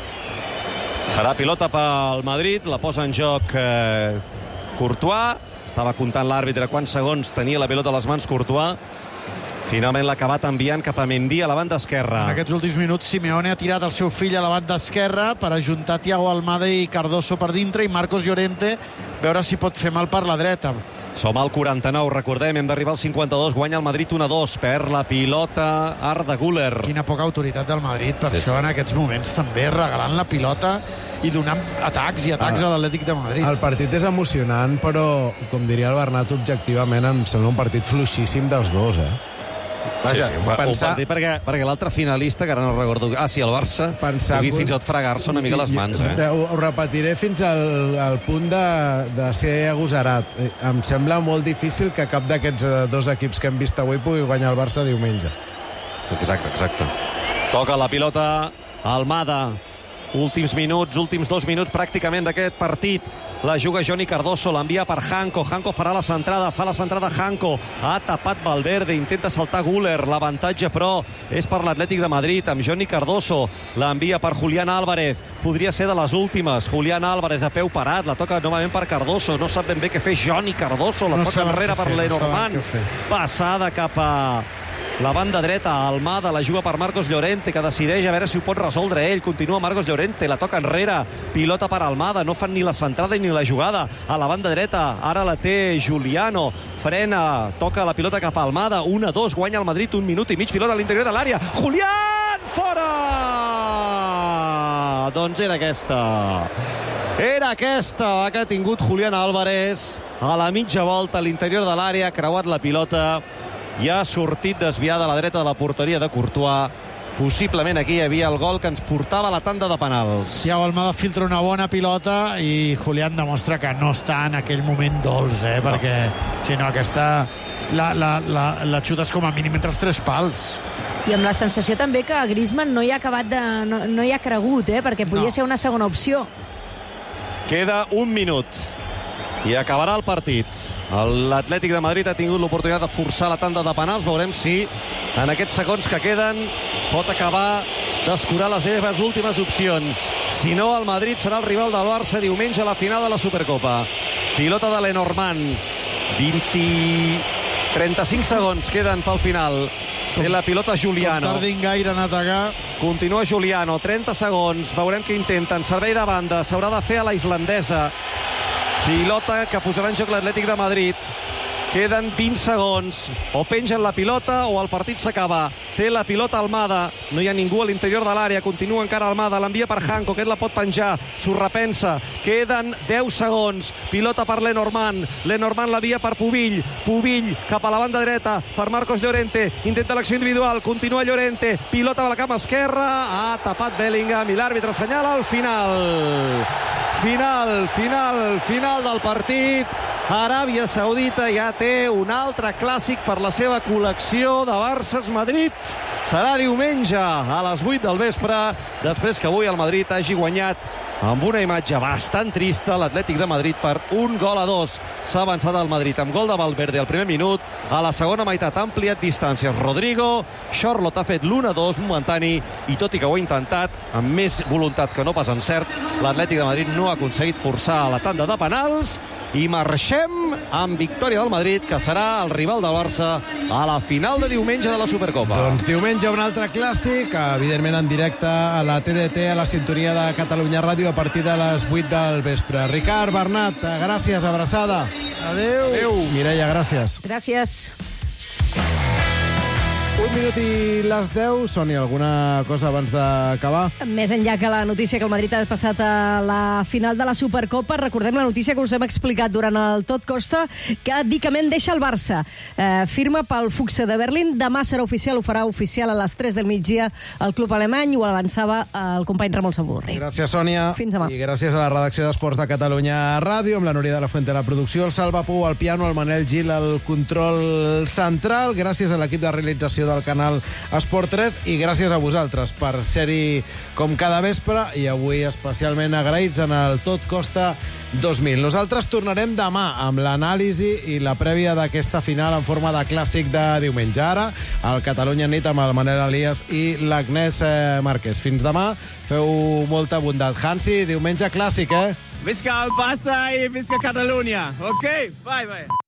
Serà pilota pel Madrid, la posa en joc eh, Courtois. Estava comptant l'àrbitre quants segons tenia la pilota a les mans Courtois. Finalment l'ha acabat enviant cap a Mendy a la banda esquerra. En aquests últims minuts Simeone ha tirat el seu fill a la banda esquerra per ajuntar Thiago Almada i Cardoso per dintre i Marcos Llorente veure si pot fer mal per la dreta. Som al quaranta-nou, recordem, hem d'arribar al cinquanta-dos, guanya el Madrid un a dos, perd la pilota Arda Güler. Quina poca autoritat del Madrid, per sí, això en aquests moments també regalant la pilota i donant atacs i atacs ah, a l'Atlètic de Madrid. El partit és emocionant, però, com diria el Bernat, objectivament em sembla un partit fluixíssim dels dos, eh? Vaja, sí, sí, pensar... dir perquè, perquè l'altre finalista, que ara no recordo... Ah, sí, el Barça, pensar... pugui fins i tot fregar-se una mica les mans, eh? Ho, ho repetiré fins al, al punt de, de ser agosarat. Em sembla molt difícil que cap d'aquests dos equips que hem vist avui pugui guanyar el Barça diumenge. Exacte, exacte. Toca la pilota Almada. Últims minuts, últims dos minuts pràcticament d'aquest partit. La juga Johnny Cardoso, l'envia per Janko. Janko farà la centrada, fa la centrada Janko. Ha tapat Valverde, intenta saltar Güler. L'avantatge, però, és per l'Atlètic de Madrid, amb Johnny Cardoso. L'envia per Julián Álvarez. Podria ser de les últimes. Julián Álvarez a peu parat, la toca novament per Cardoso. No sap ben bé què fer Johnny Cardoso. La no toca enrere per Lenormand. No passada cap a la banda dreta, Almada, la juga per Marcos Llorente, que decideix a veure si ho pot resoldre ell. Continua Marcos Llorente, la toca enrere, pilota per Almada, no fan ni la centrada ni la jugada a la banda dreta, ara la té Giuliano, frena, toca la pilota cap a Almada, un a dos, guanya el Madrid, un minut i mig, pilota a l'interior de l'àrea, Julián, fora! Doncs era aquesta. Era aquesta la que ha tingut Julián Álvarez a la mitja volta a l'interior de l'àrea, ha creuat la pilota i ha sortit desviada a la dreta de la porteria de Courtois. Possiblement aquí hi havia el gol que ens portava a la tanda de penals. Thiago Almada filtra una bona pilota i Julián demostra que no està en aquell moment dolç, eh? No. Perquè si no, aquesta la, la, la, la xutes com a mínim entre els tres pals. I amb la sensació també que Griezmann no hi ha acabat de... no, no hi ha cregut, eh? Perquè podia no. ser una segona opció. Queda un minut i acabarà el partit. L'Atlètic de Madrid ha tingut l'oportunitat de forçar la tanda de penals. Veurem si en aquests segons que queden pot acabar d'escurar les seves últimes opcions. Si no, el Madrid serà el rival del Barça diumenge a la final de la Supercopa. Pilota de Lenormand. vint... trenta-cinc segons queden pel final. Té la pilota Giuliano. Com tardin gaire en atacar. Continua Giuliano, trenta segons. Veurem què intenten. Servei de banda, s'haurà de fer a la islandesa. Pilota que posarà en joc l'Atlètic de Madrid. Queden vint segons. O pengen la pilota o el partit s'acaba. Té la pilota Almada. No hi ha ningú a l'interior de l'àrea. Continua encara Almada. L'envia per Janko. Aquest la pot penjar. S'ho repensa. Queden deu segons. Pilota per Lenormand. Lenormand l'envia per Pubill. Pubill cap a la banda dreta per Marcos Llorente. Intenta l'acció individual. Continua Llorente. Pilota a la cama esquerra. Ha tapat Bellingham i l'àrbitre assenyala el final. Final, final, final del partit. Aràbia Saudita ja té un altre clàssic per la seva col·lecció de Barças Madrid. Serà diumenge a les vuit del vespre, després que avui el Madrid hagi guanyat amb una imatge bastant trista l'Atlètic de Madrid per un gol a dos. S'ha avançat el Madrid amb gol de Valverde al primer minut. A la segona meitat ha ampliat distàncies Rodrigo. Charlotte ha fet l'un a dos momentani i tot i que ho ha intentat amb més voluntat que no pas encert, l'Atlètic de Madrid no ha aconseguit forçar a la tanda de penals i marxem amb victòria del Madrid, que serà el rival del Barça a la final de diumenge de la Supercopa. Doncs diumenge un altre clàssic, evidentment en directe a la T D T, a la sintonia de Catalunya Ràdio, a partir de les vuit del vespre. Ricard, Bernat, gràcies, abraçada. Adéu. Adéu. Mireia, gràcies. Gràcies. Un minut i les deu. Sònia, alguna cosa abans d'acabar? Més enllà que la notícia que el Madrid ha passat a la final de la Supercopa, recordem la notícia que us hem explicat durant el Tot Costa, que Dicament deixa el Barça. Eh, firma pel Fuchse de Berlín. Demà serà oficial, ho farà oficial a les tres del migdia al club alemany. Ho avançava el company Ramon Samburri. Gràcies, Sònia. Fins demà. I gràcies a la redacció d'Esports de Catalunya Ràdio, amb la Núria de la Fuente a la producció, el Salva Pou al piano, el Manel Gil al control central. Gràcies a l'equip de realització del canal Esport tres i gràcies a vosaltres per ser-hi com cada vespre i avui especialment agraïts en el Tot Costa dos mil. Nosaltres tornarem demà amb l'anàlisi i la prèvia d'aquesta final en forma de clàssic de diumenge. Ara, al Catalunya Nit amb el Manel Elias i l'Agnès Márquez. Fins demà, feu molta bondat. Hansi, diumenge clàssic, eh? Visca el Barça i visca Catalunya, ok? Bye, bye.